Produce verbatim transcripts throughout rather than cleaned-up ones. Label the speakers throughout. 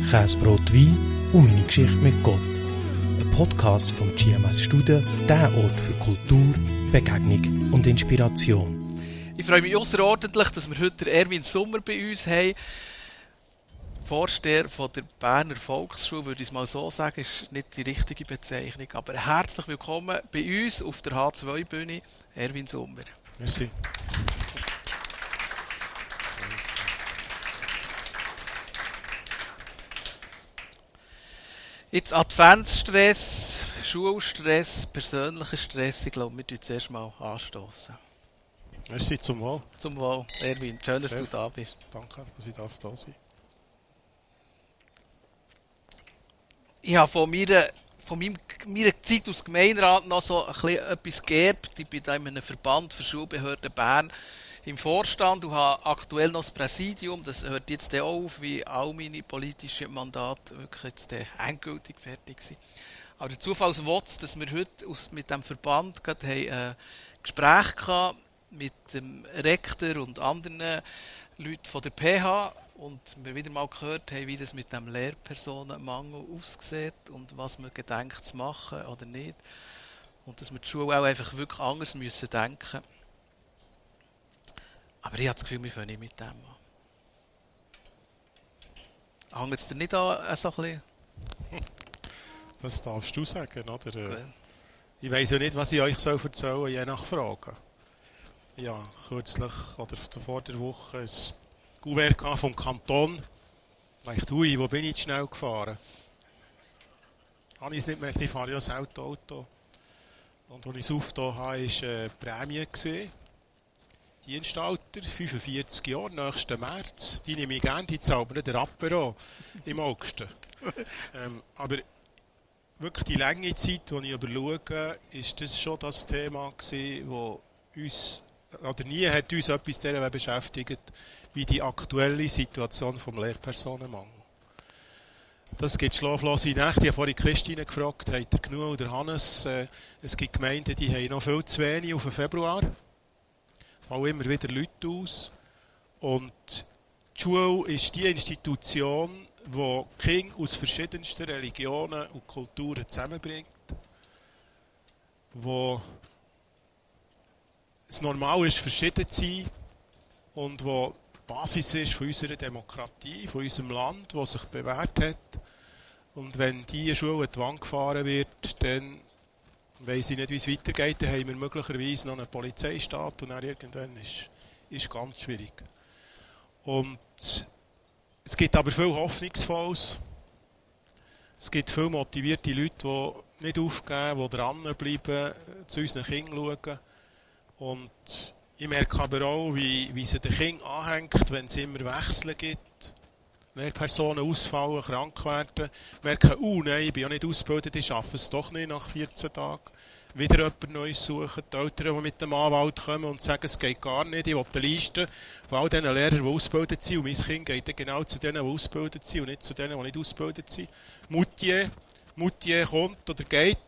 Speaker 1: Käsebrot, Wein und meine Geschichte mit Gott. Ein Podcast vom G M S Studen, der Ort für Kultur, Begegnung und Inspiration.
Speaker 2: Ich freue mich außerordentlich, dass wir heute Erwin Sommer bei uns haben. Vorsteher von der Berner Volksschule, würde ich es mal so sagen, ist nicht die richtige Bezeichnung. Aber herzlich willkommen bei uns auf der H zwei Bühne, Erwin Sommer.
Speaker 3: Merci.
Speaker 2: Jetzt Adventsstress, Schulstress, persönlicher Stress. Ich glaube, wir tun zuerst mal anstoßen.
Speaker 3: Merci, zum Wohl.
Speaker 2: Zum Wohl, Erwin. Schön, dass
Speaker 3: Chef,
Speaker 2: du da bist.
Speaker 3: Danke, dass ich da sein darf.
Speaker 2: Ich habe von meiner, von meinem, meiner Zeit als Gemeinderat noch so ein bisschen etwas geerbt. Ich bin da in einem Verband für Schulbehörden Bern im Vorstand und habe aktuell noch das Präsidium. Das hört jetzt auch auf, wie all meine politischen Mandate wirklich jetzt endgültig fertig sind. Aber der Zufall will es, dass wir heute aus, mit dem Verband gerade haben, ein Gespräch hatten mit dem Rektor und anderen Leuten von der P H und wir wieder mal gehört haben, wie das mit dem Lehrpersonenmangel aussieht und was man gedenkt zu machen oder nicht. Und dass wir die Schule auch einfach wirklich anders müssen denken. Aber ich habe das Gefühl, wir fangen nicht mit dem an. Hängt es dir nicht an, so ein bisschen?
Speaker 3: Das darfst du sagen, oder?
Speaker 2: Okay.
Speaker 3: Ich weiss ja nicht, was ich euch erzählen soll, je nach Frage. Ja, kürzlich oder vor der Woche ein Kuvert vom Kanton. Ich dachte, ui, wo bin ich schnell gefahren? Habe ich es nicht gemerkt, ich fahre ja das Auto. Und als ich es aufgetan habe, war eine Prämie. Dienstalter, fünfundvierzig Jahre, nächsten März. Die nehme ich gerne, die zahlen nicht der Apero im August. ähm, aber wirklich die lange Zeit, die ich überschaue, ist das schon das Thema gewesen, wo uns, oder nie hat uns etwas daran beschäftigt, wie die aktuelle Situation vom Lehrpersonenmangel. Das gibt schlaflose Nächte. Ich habe vorhin Christine gefragt, habt ihr genug oder Hannes? Äh, es gibt Gemeinden, die haben noch viel zu wenig auf den Februar. Es fallen immer wieder Leute aus. Und die Schule ist die Institution, die Kinder aus verschiedensten Religionen und Kulturen zusammenbringt. Wo es normal ist, verschieden zu sein und wo die Basis ist von unserer Demokratie, von unserem Land, das sich bewährt hat. Und wenn diese Schule an die Wand gefahren wird, dann weiss ich nicht, wie es weitergeht. Dann haben wir möglicherweise noch einen Polizeistaat und dann irgendwann ist es ganz schwierig. Und es gibt aber viel Hoffnungsvolles. Es gibt viele motivierte Leute, die nicht aufgeben, die dranbleiben, zu unseren Kindern schauen. Und ich merke aber auch, wie, wie es den Kindern anhängt, wenn es immer Wechsel gibt. Lehrpersonen ausfallen, krank werden, merken, oh nein, ich bin ja nicht ausgebildet, ich schaffe es doch nicht nach vierzehn Tagen. Wieder jemand Neues suchen, die Eltern, die mit dem Anwalt kommen und sagen, es geht gar nicht, ich will eine Liste von all diesen Lehrern, die ausgebildet sind. Und mein Kind geht dann genau zu denen, die ausgebildet sind und nicht zu denen, die nicht ausgebildet sind. Moutier, Moutier kommt oder geht.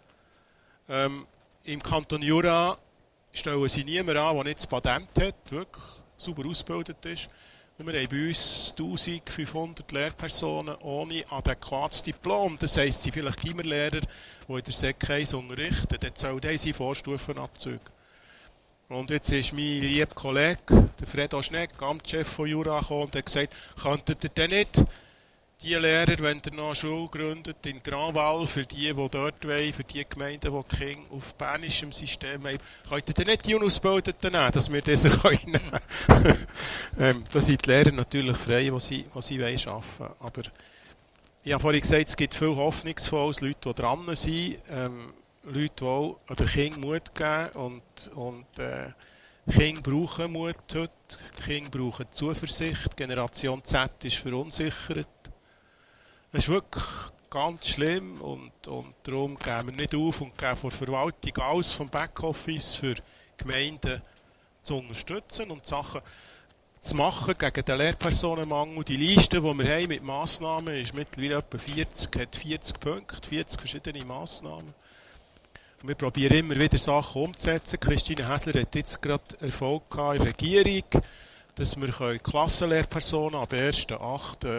Speaker 3: Ähm, Im Kanton Jura stellen sie niemanden an, der nicht das Patent hat, wirklich sauber ausgebildet ist. Und wir haben bei uns eintausendfünfhundert Lehrpersonen ohne adäquates Diplom. Das heisst, sie sind vielleicht Gimmerlehrer, die in der Sek eins unterrichten. Dann zahlen sie Vorstufenabzüge. Und jetzt ist mein lieber Kollege, der Fredo Schneck, Amtschef von Jura, gekommen und hat gesagt, könntet ihr denn nicht die Lehrer, wenn ihr noch eine Schule gründet, in Grandval, für die, die dort wollen, für die Gemeinden, die die Kinder auf bernischem System haben, könnt ihr nicht die Unausgebildeten nehmen, dass wir das nehmen können. ähm, da sind die Lehrer natürlich frei, wo sie, wo sie arbeiten wollen. Aber ich habe vorhin gesagt, es gibt viel Hoffnungsvolles, Leute, die dran sind, ähm, Leute, die auch den Kindern Mut geben und, und äh, Kinder brauchen Mut heute, Kinder brauchen Zuversicht, die Generation Z ist verunsichert. Das ist wirklich ganz schlimm und, und darum geben wir nicht auf und geben von der Verwaltung alles vom Backoffice für Gemeinden zu unterstützen und Sachen zu machen gegen den Lehrpersonenmangel. Die Liste, die wir haben mit Massnahmen, ist mittlerweile etwa vierzig, hat vierzig Punkte, vierzig verschiedene Massnahmen. Und wir probieren immer wieder Sachen umzusetzen. Christine Häsler hat jetzt gerade Erfolg gehabt in der Regierung, dass wir Klassenlehrpersonen ab ersten achten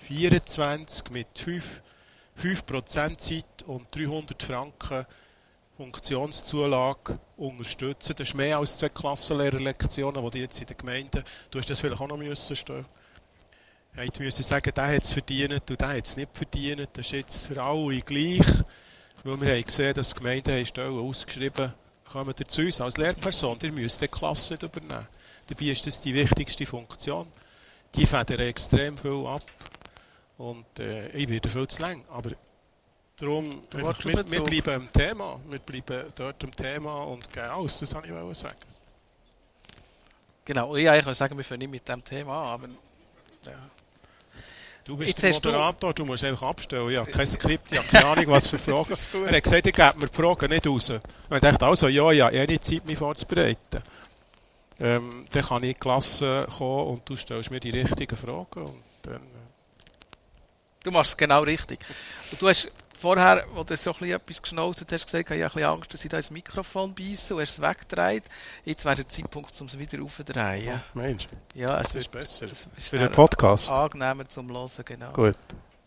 Speaker 3: vierundzwanzig mit fünf Prozent Zeit und dreihundert Franken Funktionszulage unterstützen. Das ist mehr als zwei Klassenlehrerlektionen, die jetzt in den Gemeinden, du hast das vielleicht auch noch müssen stehen. Ich musste sagen, der hat es verdient und der hat es nicht verdient. Das ist jetzt für alle gleich. Weil wir haben gesehen, dass die Gemeinden haben Stellen ausgeschrieben haben, kommen zu uns als Lehrperson, ihr müsst die Klasse nicht übernehmen. Dabei ist das die wichtigste Funktion. Die federn extrem viel ab. Und äh, ich werde viel zu lang. Aber darum, einfach, wir, wir bleiben am Thema. Wir bleiben dort am Thema und gehen aus. Das wollte ich sagen.
Speaker 2: Genau, ja, ich wollte sagen, wir fangen nicht mit dem Thema an, aber ja.
Speaker 3: Du bist
Speaker 2: Jetzt
Speaker 3: der Moderator, du. du musst einfach abstellen. Ich habe kein Skript, ich habe keine Ahnung, was für Fragen. Er hat gesagt, ich gebe mir die Fragen nicht raus. Und ich dachte, also, ja, ja, ich habe nicht Zeit, mich vorzubereiten. Ähm, dann kann ich in die Klasse kommen und du stellst mir die richtigen Fragen. Und dann, äh.
Speaker 2: Du machst es genau richtig. Und du hast vorher, als du so ein bisschen etwas geschnauzt hast, gesagt, ich habe ein bisschen Angst, dass ich da ins Mikrofon beiße und hast es weggedreht. Jetzt wäre der Zeitpunkt, um es wieder aufzudrehen.
Speaker 3: Oh, Mensch,
Speaker 2: ja, es
Speaker 3: das
Speaker 2: wird
Speaker 3: ist besser.
Speaker 2: Es ist
Speaker 3: für den Podcast.
Speaker 2: Angenehmer zum Hören, genau.
Speaker 3: Gut.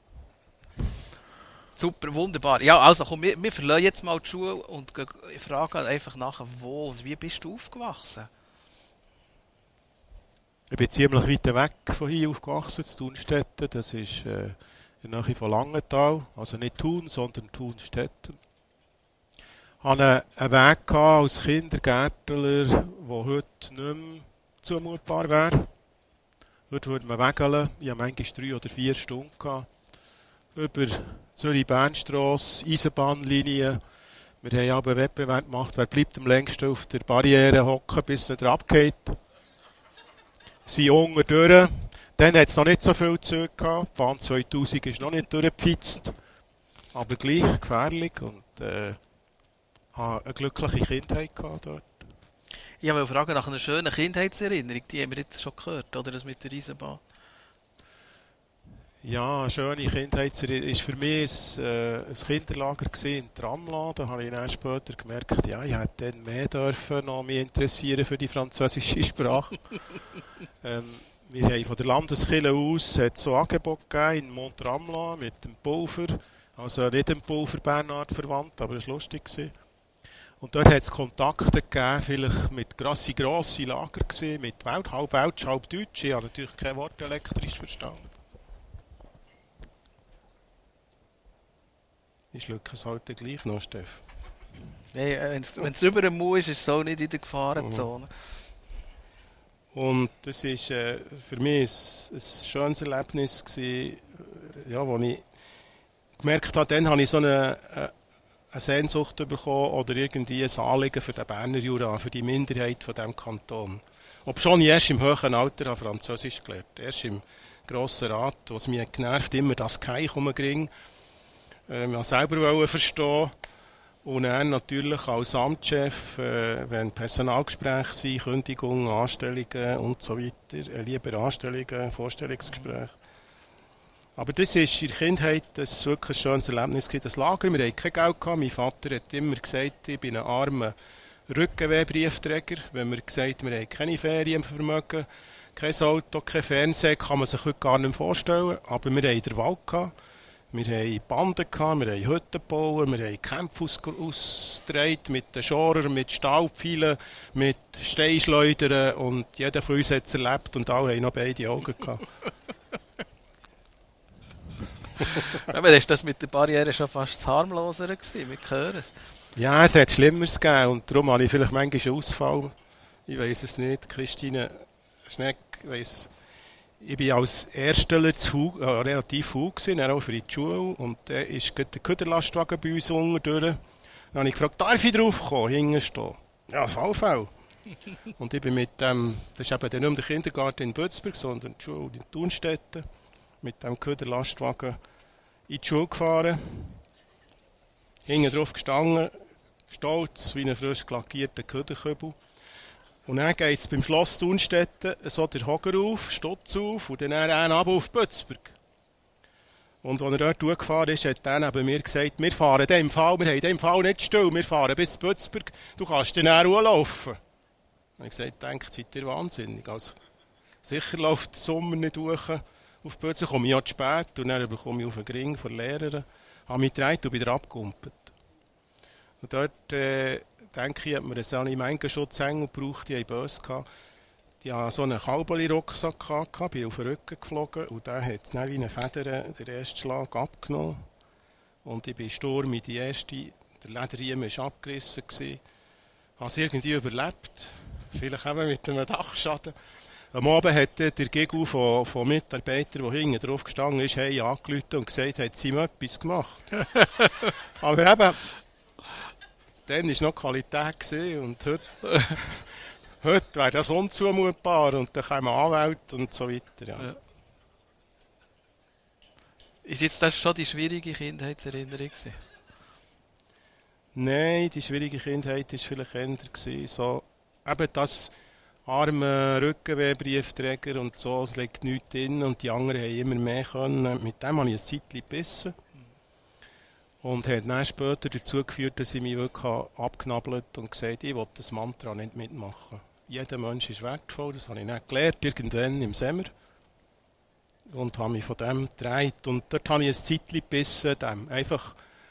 Speaker 2: Super, wunderbar. Ja, also komm, wir, wir verlassen jetzt mal die Schule und fragen einfach nachher, wo und wie bist du aufgewachsen?
Speaker 3: Ich bin ziemlich weit weg von hier aufgewachsen, zu Thunstetten. Das ist äh, in der Nähe von Langenthal. Also nicht Thun, sondern Thunstetten. Ich hatte einen Weg als Kindergärtler, der heute nicht mehr zumutbar wäre. Heute würde man wegeln. Ich hatte manchmal drei oder vier Stunden gehabt. Über Zürich-Bernstrasse, Eisenbahnlinie. Wir haben aber einen Wettbewerb gemacht, wer bleibt am längsten auf der Barriere hocken, bis er abgeht. Sie unten durch. Dann hat es noch nicht so viel Züge gehabt. Die Bahn zweitausend ist noch nicht durchgepfitzt. Aber gleich gefährlich und äh, hatte eine glückliche Kindheit gehabt dort.
Speaker 2: Ich wollte fragen nach einer schönen Kindheitserinnerung. Die haben wir jetzt schon gehört, oder? Das mit der Eisenbahn.
Speaker 3: Ja, eine schöne Kindheitserinnerung. Es war für mich ein, äh, ein Kinderlager in Tramla. Da habe ich dann später gemerkt, ja, ich hätte dann mehr dürfen noch mich interessieren für die französische Sprache. ähm, wir haben von der Landeskirche aus hat so Angebot gegeben in Montramla mit dem Pulver. Also nicht dem Pulver Bernhard verwandt, aber es war lustig. Und dort hat es Kontakte gegeben, vielleicht mit grossen, grossen Lager gewesen, mit Welt, halb Welsch, halb Deutsch. Ich habe natürlich kein Wort elektrisch verstanden. Ich schlucke es halt gleich noch, Steff.
Speaker 2: Hey, wenn es über den Mund ist, ist es auch nicht in der Gefahrenzone.
Speaker 3: Und das war äh, für mich ein, ein schönes Erlebnis gewesen, ja, wo ich gemerkt habe, dann habe ich so eine, eine Sehnsucht bekommen oder irgendwie ein Anliegen für den Berner Jura, für die Minderheit von diesem Kanton. Obschon ich erst im hohen Alter habe Französisch gelernt, erst im Grossen Rat, was mich genervt immer das Keich umging. Ähm, ich selber verstehen. Und dann natürlich als Amtschef, äh, wenn Personalgespräche sind, Kündigungen, Anstellungen und so weiter, äh, lieber Anstellungen, Vorstellungsgespräche. Aber das war in der Kindheit das wirklich ein schönes Erlebnis. Das Lager, wir hatten kein Geld gehabt. Mein Vater hat immer gesagt, ich bin ein armer Rückenwehbriefträger. Wenn wir gesagt haben, wir haben keine Ferienvermögen, kein Auto, kein Fernsehen, kann man sich heute gar nicht mehr vorstellen. Aber wir hatten den Wald gehabt. Wir hatten Banden, wir haben Hütten gebaut, wir haben Kämpfe ausgetragen mit den Schorern, mit Stahlpfeilen, mit Steinschleudern und jeder von uns hat es erlebt und alle haben noch beide Augen gehabt.
Speaker 2: Aber ist das mit der Barriere schon fast das harmloser gewesen? Wir hören es.
Speaker 3: Ja, es hat Schlimmeres gegeben und darum habe ich vielleicht manchmal einen Ausfall. Ich weiss es nicht. Christine Schneck weiss es. Ich war als Ersteller zu, äh, relativ faul gewesen, auch für die Schule. Und dann äh, ist der Köderlastwagen bei uns unten durch. Dann habe ich gefragt, darf ich draufkommen, hinten stehen? Ja, auf jeden Fall. Und ich bin mit dem, das ist eben dann nicht mehr der Kindergarten in Bützberg, sondern die Schule in Thunstetten, mit dem Köderlastwagen in die Schule gefahren. Hinten drauf gestanden, stolz wie ein frisch lackierter Köderkübel. Und dann geht es beim Schloss Thunstetten so der Hocker auf, Stutz auf und dann einen runter auf Bützberg. Und als er dort durchgefahren ist, hat er neben mir gesagt, wir fahren in dem Fall, wir haben in dem Fall nicht still, wir fahren bis Bützberg, du kannst dann laufen. Und ich habe gesagt, denkt, seid ihr wahnsinnig. Also, sicher läuft der Sommer nicht durch Auf plötzlich komme ich auch zu spät und dann bekomme ich auf den Ring von der Lehrerin, habe mich gedreht und wieder abgekumpelt. Und dort, äh, denke ich, hat man einen Sani-Mengenschutz-Engel gebraucht, die haben böse gehabt. Die hatten so einen Kalbeli-Rucksack gehabt, bin auf den Rücken geflogen und der hat dann wie eine Feder den ersten Schlag abgenommen. Und ich bin Sturm in die erste, der Lederriemen war abgerissen. Ich habe es irgendwie überlebt, vielleicht eben mit einem Dachschaden. Am Abend hat der Gigel von, von Mitarbeitern, der hinten drauf gestanden ist, hey, angerufen und gesagt, hat sie ihm etwas gemacht. Aber eben, dann war noch Qualität gewesen und heute, heute wäre das unzumutbar und dann kommen Anwälte und so weiter. Ja. Ja.
Speaker 2: Ist jetzt das schon die schwierige Kindheitserinnerung gewesen?
Speaker 3: Nein, die schwierige Kindheit war vielleicht eher so, eben das arme Rückenwehbriefträger und so, es liegt nichts drin und die anderen haben immer mehr können. Mit dem habe ich ein Zeitchen gebissen. Und hat dann später dazu geführt, dass ich mich wirklich abknabbelt und gesagt habe, ich will das Mantra nicht mitmachen. Jeder Mensch ist wertvoll, das habe ich nicht gelernt, irgendwann im Sommer. Und habe mich von dem gedreht. Und dort habe ich ein Zeitchen gebissen, dem einfach,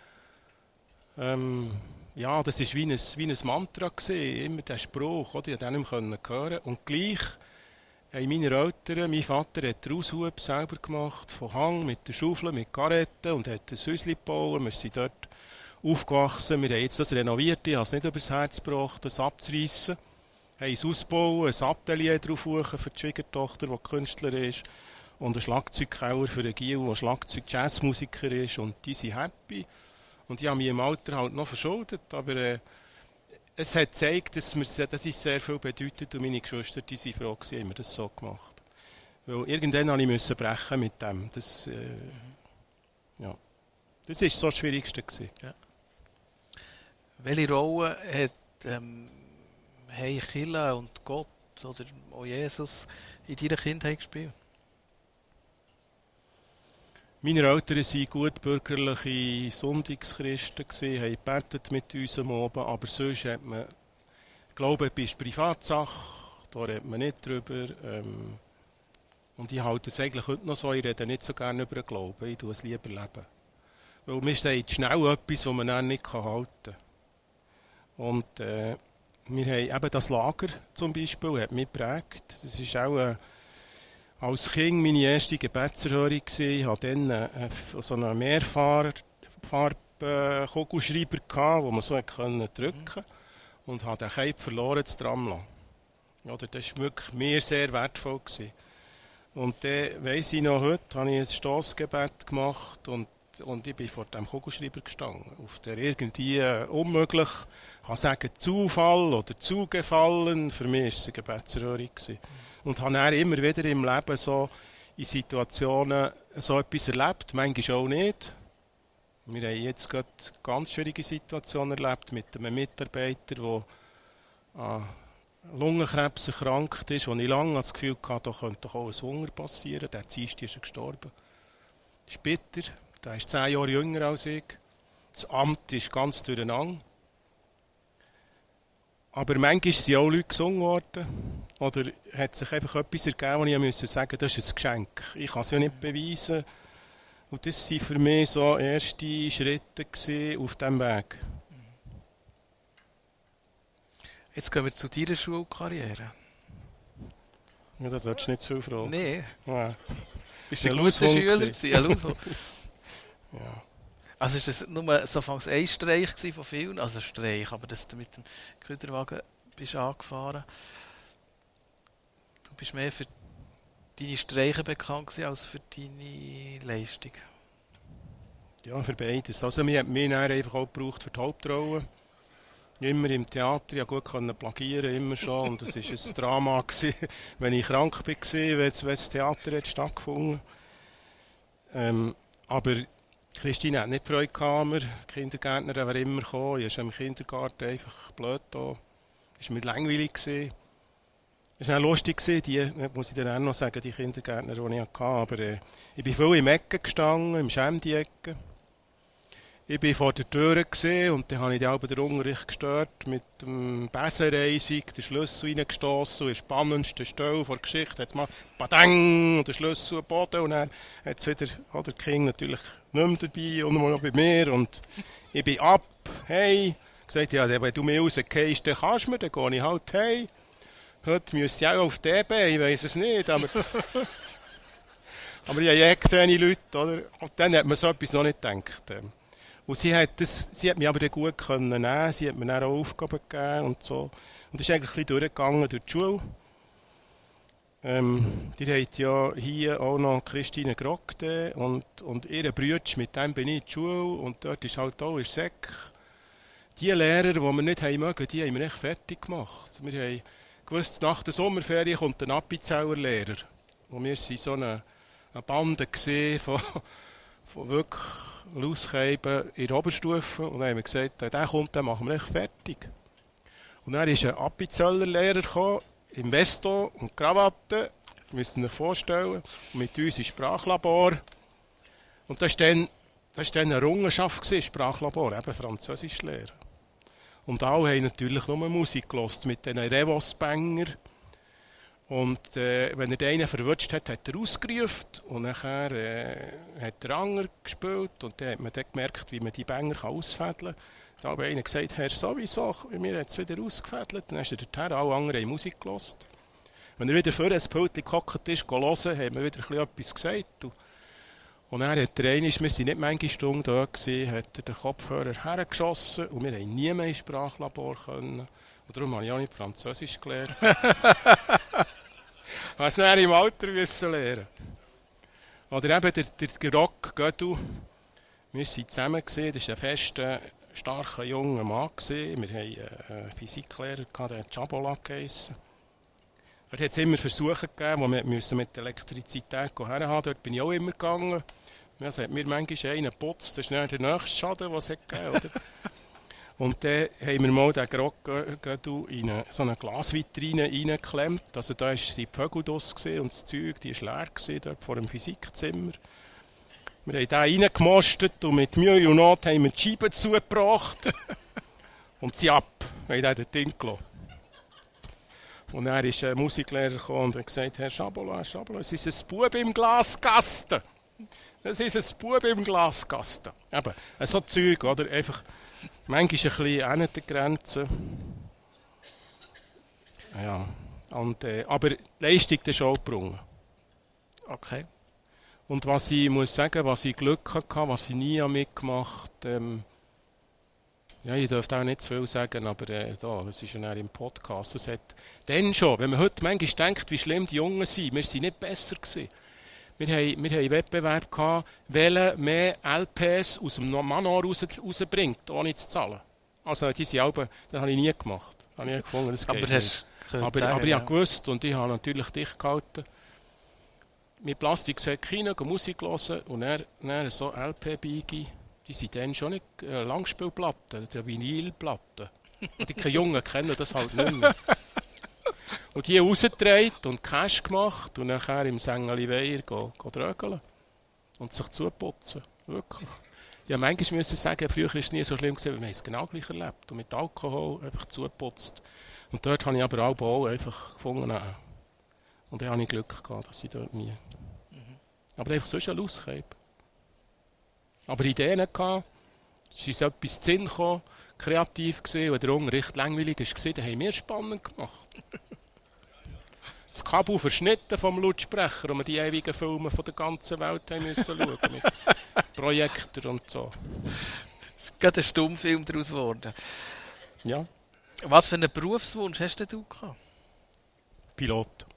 Speaker 3: ähm, ja, das war wie ein, wie ein Mantra gewesen, immer der Spruch, oder? Ich konnte den nicht hören. Und gleich haben meine Eltern, mein Vater hat den Aushub selber gemacht, von Hang, mit der Schaufel, mit Karetten und hat ein Häuschen gebaut. Wir sind dort aufgewachsen, wir haben jetzt das renoviert, ich habe es nicht übers Herz gebracht, das abzureissen. Wir haben es ausgebaut, ein Atelier drauf für die Schwiegertochter, die Künstlerin ist, und einen Schlagzeugkeller für den Gil, der Schlagzeug-Jazzmusiker ist, und die sind happy. Und ich habe mich im Alter halt noch verschuldet, aber äh, es hat gezeigt, dass, mir, dass es sehr viel bedeutet und meine Geschwister, die waren froh gewesen, haben wir das so gemacht. Weil irgendwann musste ich brechen mit dem. Das, äh, ja. Das war so das Schwierigste gewesen.
Speaker 2: Ja. Welche Rolle hat ähm, haben Kirche und Gott oder auch Jesus in deiner Kindheit gespielt?
Speaker 3: Meine Eltern waren gutbürgerliche Sonntagschristen, haben gebetet mit uns am Abend, aber sonst hat man, Glauben ist Privatsache, da redet man nicht drüber. Ähm, und ich halte es eigentlich heute noch so, ich rede nicht so gerne über den Glauben, ich tue es lieber leben. Weil mir steht schnell etwas, was man dann nicht halten kann. Und äh, wir haben eben das Lager zum Beispiel, hat mich geprägt. Das ist auch äh, als Kind meine erste Gebetserhörung gewesen. Ich hatte dann äh, so einen Mehrfarb-Kugelschreiber gehabt, wo man so drücken konnte. Und habe den Cape verloren, das Tram. Oder das war wirklich mir sehr wertvoll gewesen. Und dann, weiss ich noch, heute habe ich ein Stossgebet gemacht und, und ich bin vor dem Kugelschreiber gestanden. Auf der irgendwie äh, unmöglich, ich kann sagen, Zufall oder zugefallen, für mich war es eine Gebetserhörung gewesen. Und habe dann immer wieder im Leben so in Situationen so etwas erlebt, manchmal auch nicht. Wir haben jetzt gerade eine ganz schwierige Situation erlebt mit einem Mitarbeiter, der an Lungenkrebs erkrankt ist, wo ich lange das Gefühl hatte, da könnte doch auch ein Hunger passieren. Der Dienstag ist er gestorben. Das ist bitter, der ist zehn Jahre jünger als ich. Das Amt ist ganz durcheinander. Aber manchmal sind auch Leute gesungen worden. Oder hat sich einfach etwas ergeben, wo ich musste sagen, das ist ein Geschenk. Ich kann es ja nicht beweisen. Und das waren für mich so erste Schritte auf diesem Weg.
Speaker 2: Jetzt gehen wir zu deiner Schulkarriere.
Speaker 3: Ja, das solltest du nicht zu fragen.
Speaker 2: Nein.
Speaker 3: Ja.
Speaker 2: Bist du ein guter Schüler gewesen? Ja.
Speaker 3: Ja.
Speaker 2: Also ist das nur so ein Streich von vielen? Also Streich, aber dass du mit dem Küderwagen bist angefahren. Du bist mehr für deine Streiche bekannt gewesen als für deine Leistung?
Speaker 3: Ja, für beides. Also wir haben mich einfach auch gebraucht für die Hauptrolle. Immer im Theater, ja gut können plagieren, immer schon. Und es war ein Drama gewesen, wenn ich krank war, wenn das Theater hat stattgefunden. Ähm, aber Christine hat nicht Freude gehabt, mir. Die Kindergärtnerin wäre immer gekommen. Ich war im Kindergarten einfach blöd da. Es war mir langweilig gewesen. Es war auch lustig gewesen, die, muss ich dann auch noch sagen, die Kindergärtner, die ich hatte. Aber äh, ich bin viel im Ecken gestanden, im Schämdi-Ecken. Ich war vor der Tür und dann habe ich den, den Unterricht gestört mit dem Besenreisig, den Schlüssel reingestossen, und in der spannendsten Stelle der Geschichte hat es mal Badang, und der Schlüssel am Boden, und dann hat es wieder, oh, der King natürlich nicht mehr dabei und noch bei mir, und ich bin ab, hey, gesagt, ja, wenn du mich rausgehst, dann kannst du mir, dann gehe ich halt hey. Heute müsste ich auch auf D B, ich weiss es nicht, aber, aber ich habe ja gesehen Leute, oder? Und dann hat man so etwas noch nicht gedacht. Und sie hat, das, sie hat mich aber dann gut können nehmen, sie hat mir dann auch Aufgaben gegeben und so. Und das ist eigentlich ein bisschen durchgegangen durch die Schule. Ähm, die habt ja hier auch noch Christine Grogde und, und ihre Brüder, mit dem bin ich in die Schule und dort ist halt auch in der Sek. Die Lehrer, die wir nicht haben mögen, die haben wir echt fertig gemacht. Wir haben gewusst, nach der Sommerferien kommt ein Appenzeller-Lehrer. Und wir waren so eine, eine Bande von, von wirklich Lauskeiben in der Oberstufe. Und dann haben wir gesagt, der kommt, den machen wir echt fertig. Und dann ist ein Appenzeller-Lehrer gekommen, im Westo und Krawatte. Wir müssen uns vorstellen. Und mit uns im Sprachlabor. Und das war dann, das war dann eine Errungenschaft, im Sprachlabor, eben Französischlehrer. Und alle haben natürlich nur Musik gehört, mit diesen Revos-Banger. Und äh, wenn er den einen verwutscht hat, hat er ausgerufen. Und nachher äh, hat der Anger gespielt. Und dann hat man dann gemerkt, wie man die Banger ausfädeln kann. Da hat einer gesagt, Herr, sowieso, mir hat es wieder ausgefädelt. Dann ist er dorthin, alle anderen haben Musik gehört. Wenn er wieder vor ein Pult gehockt ist, hören, hat man wieder etwas gesagt. Und, und dann hat der eine, wir waren nicht manche Stunden da, gewesen, hat er den Kopfhörer hergeschossen und wir konnten nie mehr ins Sprachlabor können. Und darum habe ich auch nicht Französisch gelernt. Was wir im Alter müssen lernen. Oder eben der, der, der Rock Gödel. Wir waren zusammen, gewesen, das war ein fester, starker, junger Mann. Gewesen. Wir hatten einen Physiklehrer, der hat Chabola geheissen. Dort hat es immer Versuche gegeben, wo wir mit Elektrizität herhaben. Dort bin ich auch immer gegangen. Also hat mir manchmal einen geputzt, das ist dann der nächste Schaden, den es gegeben hat. Und dann haben wir mal den Groggödel in eine, so eine Glasvitrine reingeklemmt. Also da war die Vögel draus und das Zeug, die war leer gewesen, dort vor dem Physikzimmer. Wir haben den reingemostet und mit Mühe und Not haben wir die Scheiben zugebracht. Und sie ab, wir haben den Ding gelassen. Und dann ist ein Musiklehrer gekommen und hat gesagt, Herr Schabola, Schabola, es ist ein Bub im Glaskasten. Es ist ein Bub im Glaskasten. Eben, so Zeug, oder? Einfach, manchmal ein bisschen an der Grenze. Ja, und, äh, aber die Leistung ist auch gebrungen.
Speaker 2: Okay.
Speaker 3: Und was ich muss sagen, was ich Glück hatte, was ich nie mitgemacht habe, ähm, ja, ich dürfte auch nicht zu viel sagen, aber äh, da, das ist ja im Podcast. Es hat dann schon, wenn man heute manchmal denkt, wie schlimm die Jungen sind, wir waren nicht besser gewesen. Wir haben, wir haben einen Wettbewerb gehabt, welcher mehr L Ps aus dem Manor raus, rausbringt, ohne zu zahlen. Also diese Alben, das habe ich nie gemacht. Das habe ich gefunden, das geht
Speaker 2: aber
Speaker 3: nicht. Aber,
Speaker 2: sagen,
Speaker 3: aber ich
Speaker 2: ja.
Speaker 3: habe gewusst und ich habe natürlich dicht gehalten. Mit Plastiksäck rein, Musik hören und dann, dann so L P-Beige. Die sind dann schon nicht äh, Langspielplatten, die Vinylplatten. Und die Jungen kennen das halt nicht mehr. Und die rausgedreht und Cash gemacht und nachher im Sängeli Weiher drögeln und sich zuputzen. Wirklich. Ja, manchmal müssen sagen, früher war es nie so schlimm gewesen, weil wir es genau gleich erlebt und mit Alkohol einfach zuputzt. Und dort habe ich aber auch, auch einfach gefunden. Äh, und dann habe ich Glück gehabt, dass ich dort nie. Mhm. Aber einfach sonst ein Lauskeibe. Aber Ideen gehabt, es ist etwas zu Sinn gekommen, kreativ gesehen, und der Unterricht langweilig war, dann haben wir spannend gemacht. Das Kabel verschnitten vom Lautsprecher, und wir die ewigen Filme von der ganzen Welt haben müssen schauen mit Projektor und so.
Speaker 2: Es ist gerade ein Stummfilm daraus geworden.
Speaker 3: Ja.
Speaker 2: Was für einen Berufswunsch hast du gehabt?
Speaker 3: Pilot.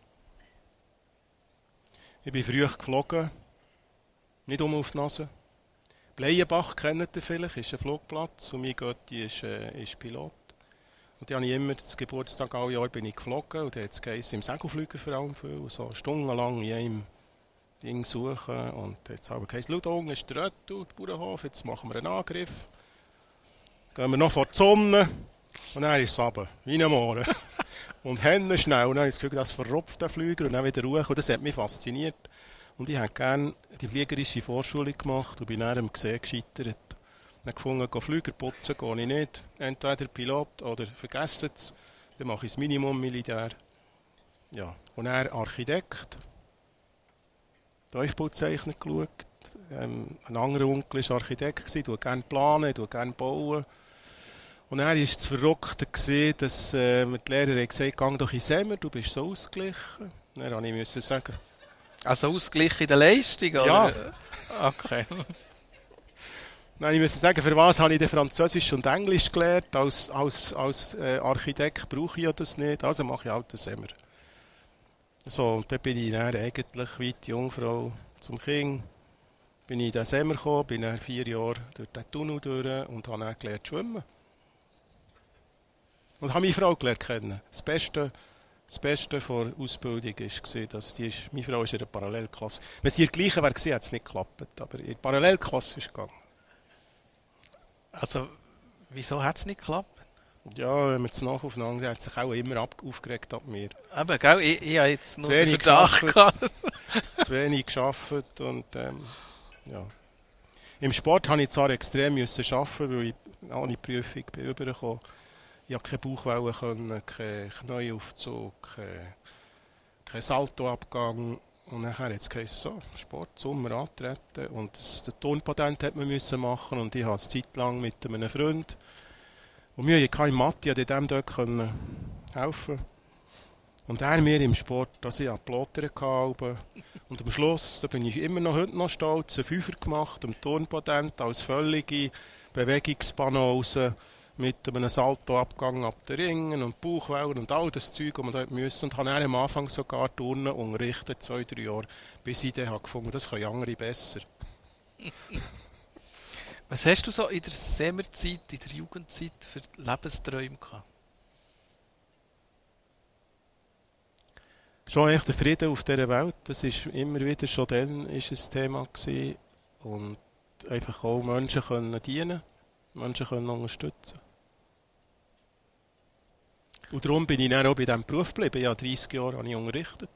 Speaker 3: Ich bin früh geflogen, nicht um auf die Nase. Bleienbach kennt ihr vielleicht, ist ein Flugplatz und mein Götti ist, äh, ist Pilot. Und da habe ich immer, das Geburtstag alle Jahre bin ich geflogen und da hat es geheißen, im Segelflügen vor allem viel, so stundenlang in einem Ding suchen. Und jetzt habe ich geheißen, schau, da unten ist der Retour, der Bauernhof, jetzt machen wir einen Angriff. Gehen wir noch vor die Sonne und dann ist es runter, wie ein Mohren. Und Hände schnell, und dann habe ich das Gefühl, das verrupft der Flüger und dann wieder Ruhe. Und das hat mich fasziniert. Und ich hätte gerne die fliegerische Vorschulung gemacht und bin dann am Gesehen gescheitert. Dann gefunden, Flüger putzen gehe ich nicht. Entweder Pilot oder vergessen es. Dann mache ich das Minimum Militär. Ja. Und er Architekt. Tiefbauzeichner geschaut. Ähm, ein anderer Onkel war Architekt, ich tue gerne planen, ich gerne bauen. Und er war das Verrückte, dass äh, die Lehrer gesagt haben, geh doch in Semmer, du bist so ausgeglichen. Dann musste ich sagen.
Speaker 2: Also ausgeglichen in der Leistung? Oder?
Speaker 3: Ja.
Speaker 2: Okay.
Speaker 3: Nein, ich muss sagen, für was habe ich denn Französisch und Englisch gelernt? Als, als, als äh, Architekt brauche ich ja das nicht, also mache ich halt das immer. So, und dann bin ich dann eigentlich wie die Jungfrau zum Kind. Bin ich in den Semmer gekommen, bin dann vier Jahre durch den Tunnel durch und habe dann gelernt zu schwimmen. Und habe meine Frau gelernt kennen. Das Beste, das Beste der Ausbildung war, dass die ist, meine Frau ist in der Parallelklasse. Wenn sie ihr Gleiche wäre, hätte es nicht geklappt, aber in der Parallelklasse ist es gegangen.
Speaker 2: Also, wieso hat es nicht geklappt?
Speaker 3: Ja, wenn wir es nacheinander hat sich auch immer ab aufgeregt ab mir.
Speaker 2: Aber gell, ich, ich habe jetzt nur
Speaker 3: den
Speaker 2: Verdacht gehabt.
Speaker 3: Zu wenig gearbeitet und ähm, ja. Im Sport musste ich zwar extrem müssen arbeiten, weil ich alle Prüfung bin übergekommen. Ich konnte keine Bauchwelle, können, keinen Knäuelaufzug, keinen kein Saltoabgang. Und dann hat es geheißen, so, Sport, Sommer antreten. Und das, das Tonpatent hat man müssen machen und ich habe es zeitlang mit einem Freund. Und mir hatte keine Mathe, ich dem dort helfen. Und er mir im Sport, dass ich Plotter hatte. Und am Schluss, da bin ich immer noch heute noch stolz, einen Fünfer gemacht, am Turnpatent als völlige Bewegungsbanause mit einem Saltoabgang ab den Ringen und Bauchwellen und all das Zeug, das man dort müssen. Und habe am Anfang sogar Turnen unterrichtet, zwei, drei Jahre, bis ich dann gefunden habe, das können andere besser.
Speaker 2: Was hast du so in der Sommerzeit, in der Jugendzeit für Lebensträume gehabt?
Speaker 3: Schon echt der Frieden auf dieser Welt, das ist immer wieder, schon dann ist ein Thema gewesen. Und einfach auch Menschen können dienen, Menschen können unterstützen. Und darum bin ich dann auch bei diesem Beruf geblieben. Ja, dreissig Jahre habe ich unterrichtet.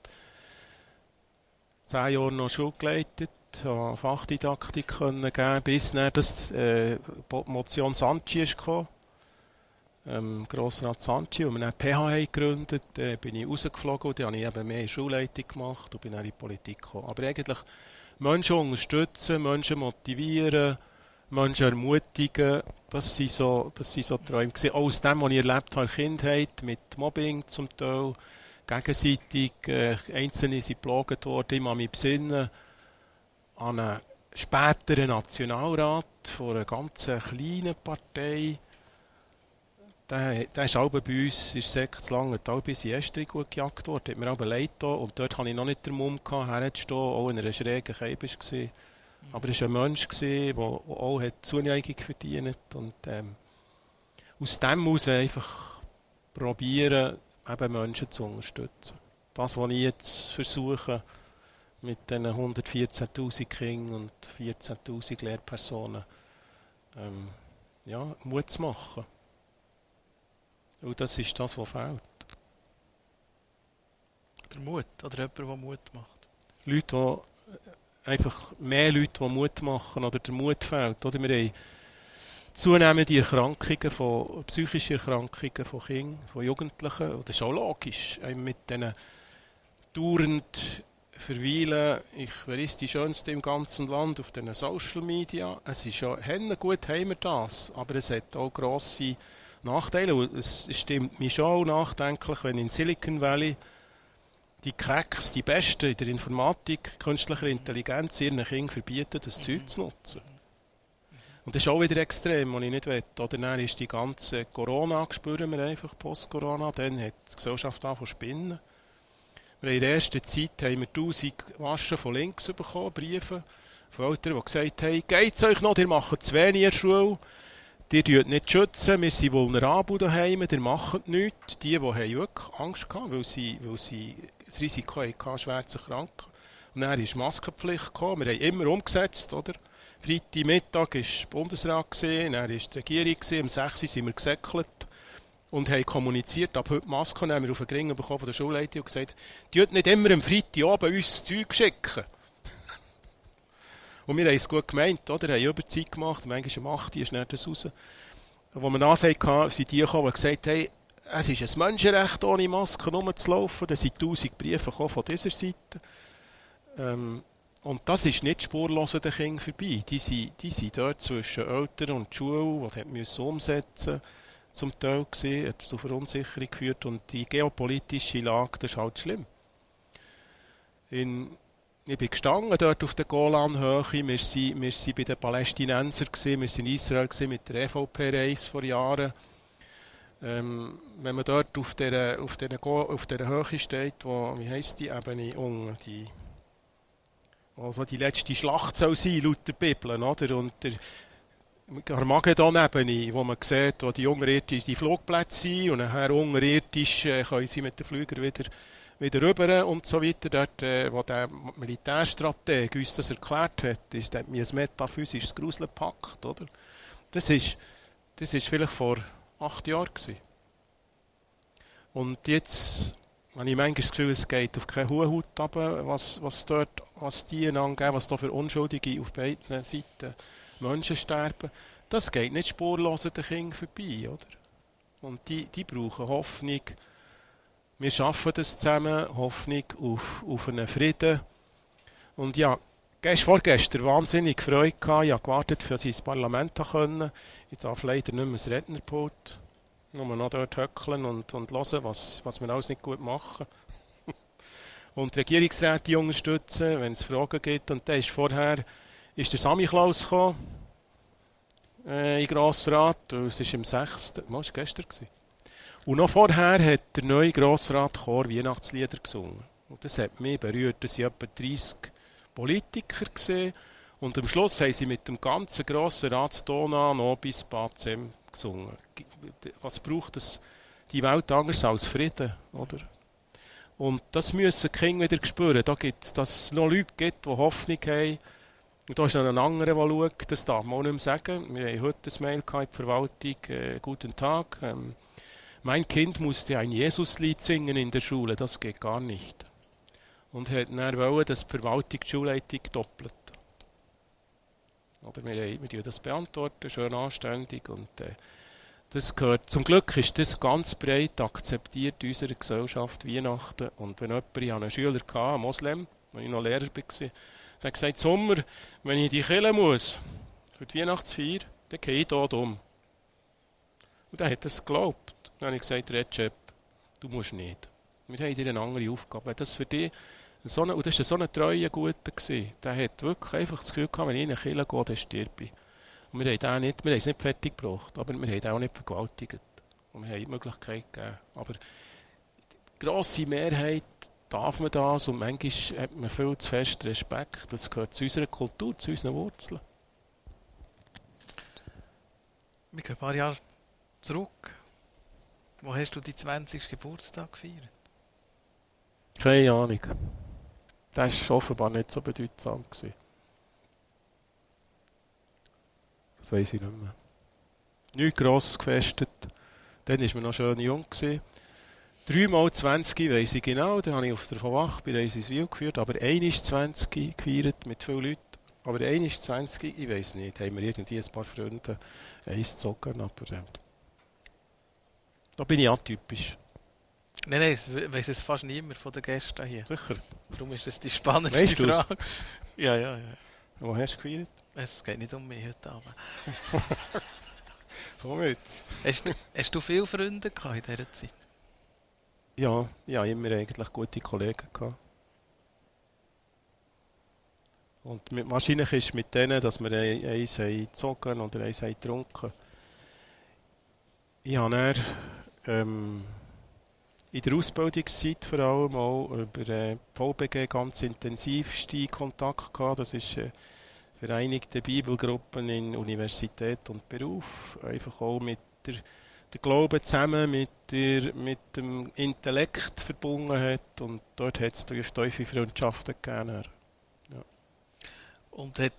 Speaker 3: Zehn Jahre noch Schule geleitet, habe Fachdidaktik können geben, bis dann das äh, Motion Sanchi kam. Ähm, Grossrat Sanchi, und wir dann P H haben gegründet, dann bin ich rausgeflogen und dann habe ich eben mehr in Schulleitung gemacht und bin dann in die Politik gekommen. Aber eigentlich Menschen unterstützen, Menschen motivieren, Menschen ermutigen, das sind so, das sind so Träume gewesen. Auch aus dem, was ich erlebt habe in der Kindheit, mit Mobbing zum Teil, gegenseitig, äh, Einzelne sind geplagt worden, ich kann mich besinnen an einen späteren Nationalrat von einer ganz kleinen Partei. Der, der ist auch bei uns, ist sechs lange Tag bis in Estri gut gejagt worden, hat mir aber leid getan und dort hatte ich noch nicht den Mumm gehabt, herzustehen, auch in einer schrägen Keibe war. Aber er war ein Mensch, der auch Zuneigung verdient hat und ähm, aus dem heraus einfach probieren, eben Menschen zu unterstützen. Das, was ich jetzt versuche, mit diesen hundertvierzehntausend Kindern und vierzehntausend Lehrpersonen ähm, ja, Mut zu machen. Und das ist das, was fehlt.
Speaker 2: Der Mut, oder jemand, der Mut macht.
Speaker 3: Leute, die einfach mehr Leute, die Mut machen, oder der Mut fehlt. Oder wir haben zunehmende Erkrankungen, von, psychische Erkrankungen von Kindern, von Jugendlichen. Und das ist auch logisch. Mit diesen dauernd verweilen, ich, wer ist die Schönste im ganzen Land, auf den Social Media. Es ist ja, gut haben wir das, aber es hat auch grosse Nachteile. Und es stimmt mich schon auch nachdenklich, wenn in Silicon Valley die Cracks, die Besten in der Informatik, künstlicher Intelligenz, ihren Kindern verbieten, das mhm. Zeug zu nutzen. Und das ist auch wieder extrem, was ich nicht will. Oder dann ist die ganze Corona, spüren wir einfach, Post-Corona, dann hat die Gesellschaft angefangen zu spinnen. Wir haben in der ersten Zeit haben wir tausend Waschen von links bekommen, Briefe von Eltern, die gesagt haben, geht's euch noch, ihr macht zu wenig in der Schule, ihr schützt nicht schützen, wir sind vulnerabel daheim, ihr macht nichts. Die, die haben wirklich Angst hatten, weil sie, weil sie das Risiko hatten, schwer zu erkranken. Und dann ist Maskenpflicht gekommen, wir haben immer umgesetzt, oder? Freitagmittag war der Bundesrat, dann war die Regierung, um sechs Uhr sind wir gesäckelt und haben kommuniziert, ab heute Masken haben wir auf den Gring bekommen von der Schulleitung und gesagt, die nicht immer am Freitag oben uns das Zeug schicken. Und wir haben es gut gemeint, oder? Wir haben Überzeit gemacht, manchmal um acht Uhr ist dann das raus. Und als wir das hatten, sind die gekommen und gesagt haben, es ist ein Menschenrecht, ohne Maske rumzulaufen. Da sind tausend Briefe gekommen von dieser Seite. Ähm, und das ist nicht spurlos an den Kindern vorbei. Die sind, die sind dort zwischen Eltern und Schule, die mussten umsetzen, zum Teil gesehen, hat zu Verunsicherung geführt. Und die geopolitische Lage, das ist halt schlimm. In, ich bin gestanden dort auf der Golanhöhe. Wir waren wir sind bei den Palästinensern, wir waren in Israel mit der E V P-Reise vor Jahren. Ähm, wenn man dort auf dieser, auf dieser, auf dieser Höhe steht, wo, wie heisst die Ebene unten, die, also die letzte Schlacht soll sein, laut der Bibel, oder? Und der Armageddon-Ebene, wo man sieht, wo die unterirdischen die Flugplätze sind und nachher unterirdisch äh, können sie mit den Flügern wieder, wieder rüber und so weiter. Dort, äh, wo der Militärstrateg uns das erklärt hat, ist das ein metaphysisches Gruseln gepackt, oder? Das ist, das ist vielleicht vor acht Jahre gewesen. Und jetzt habe ich manchmal das Gefühl, es geht auf keine hohe Haut runter, was, was dort, was die angeben, was da für Unschuldige auf beiden Seiten Menschen sterben. Das geht nicht spurlos an den Kindern vorbei, oder? Und die, die brauchen Hoffnung. Wir schaffen das zusammen, Hoffnung auf, auf einen Frieden. Und ja, gestern, vorgestern wahnsinnig Freude gehabt. Ich habe gewartet, dass ich ins Parlament konnte. Ich darf leider nicht mehr das Rednerpult. Nur noch dort höckeln und, und hören, was, was wir alles nicht gut machen. Und die Regierungsräte unterstützen, wenn es Fragen gibt. Und dann ist vorher ist der Sammy Klaus gekommen, äh, in den Grossrat. Es war am sechsten Das war gestern. Und noch vorher hat der neue Grossrat Chor Weihnachtslieder gesungen. Und das hat mich berührt. Das waren etwa dreissig Politiker gesehen. Und am Schluss haben sie mit dem ganzen Grossen Ratston an noch bis Bazem gesungen. Was braucht es die Welt anders als Frieden, oder? Und das müssen die Kinder wieder spüren. Da gibt es, dass es noch Leute gibt, die Hoffnung haben. Und da ist noch ein anderer, der schaut. Das darf man auch nicht mehr sagen. Wir haben heute ein Mail in die Verwaltung. Äh, guten Tag. Ähm, mein Kind musste ein Jesuslied singen in der Schule. Das geht gar nicht. Und hat dann wollen, dass die Verwaltung die Schulleitung doppelt. Oder wir, wir das beantworten, schön anständig. Und, äh, das gehört, zum Glück ist das ganz breit akzeptiert in unserer Gesellschaft, Weihnachten. Und wenn jemand, ich hatte einen Schüler, einen Moslem, als ich noch Lehrer war, der hat gesagt, Sommer, wenn ich in die Kirche muss, für die Weihnachtsfeier, dann gehe ich hier um. Und er hat das geglaubt. Dann habe ich gesagt, Recep, du musst nicht. Wir haben dir eine andere Aufgabe. Weil das für dich so eine, und das war so ein treuer Guter. Der hat wirklich einfach das Gefühl gehabt, wenn ich in eine Kirche gehe, dann sterbe ich. Und wir haben den nicht, wir haben es nicht fertig gebracht, aber wir haben den auch nicht vergewaltigt. Und wir haben die Möglichkeit gegeben. Aber die grosse Mehrheit darf man das und manchmal hat man viel zu fest Respekt. Das gehört zu unserer Kultur, zu unseren Wurzeln.
Speaker 2: Wir gehen ein paar Jahre zurück. Wo hast du deinen zwanzigsten Geburtstag gefeiert?
Speaker 3: Keine Ahnung. Das war offenbar nicht so bedeutsam. Das weiss ich nicht mehr. Nicht gross gefestet. Dann war man noch schön jung. Dreimal zwanzig weiss ich genau. Dann habe ich auf der Von Wach bei Reisiswil geführt. Aber einmal zwanzig gefeiert mit vielen Leuten. Aber einmal zwanzig, ich weiss nicht. Haben wir irgendwie ein paar Freunde eins gezogen. Aber äh, da bin ich atypisch.
Speaker 2: Nein, nein, das weiss es fast niemand von den Gästen hier.
Speaker 3: Sicher.
Speaker 2: Darum ist das die spannendste
Speaker 3: Weißt
Speaker 2: Frage. Ja, ja, ja.
Speaker 3: Wo hast du gefeiert?
Speaker 2: Es geht nicht um mich heute Abend.
Speaker 3: Komm jetzt.
Speaker 2: Hast, hast du viele Freunde gehabt in dieser Zeit?
Speaker 3: Ja, ich hatte immer eigentlich gute Kollegen gehabt. Und mit, wahrscheinlich ist es mit denen, dass wir eins haben gezogen oder eins haben getrunken. Ich habe dann, ähm, in der Ausbildungszeit vor allem auch über äh, V B G ganz intensivste Kontakt gehabt. Das ist äh, Vereinigte Bibelgruppen in Universität und Beruf. Einfach auch mit der, der Glaube zusammen mit, der, mit dem Intellekt verbunden hat. Und dort hat es tiefe Freundschaften gegeben. Ja.
Speaker 2: Und hat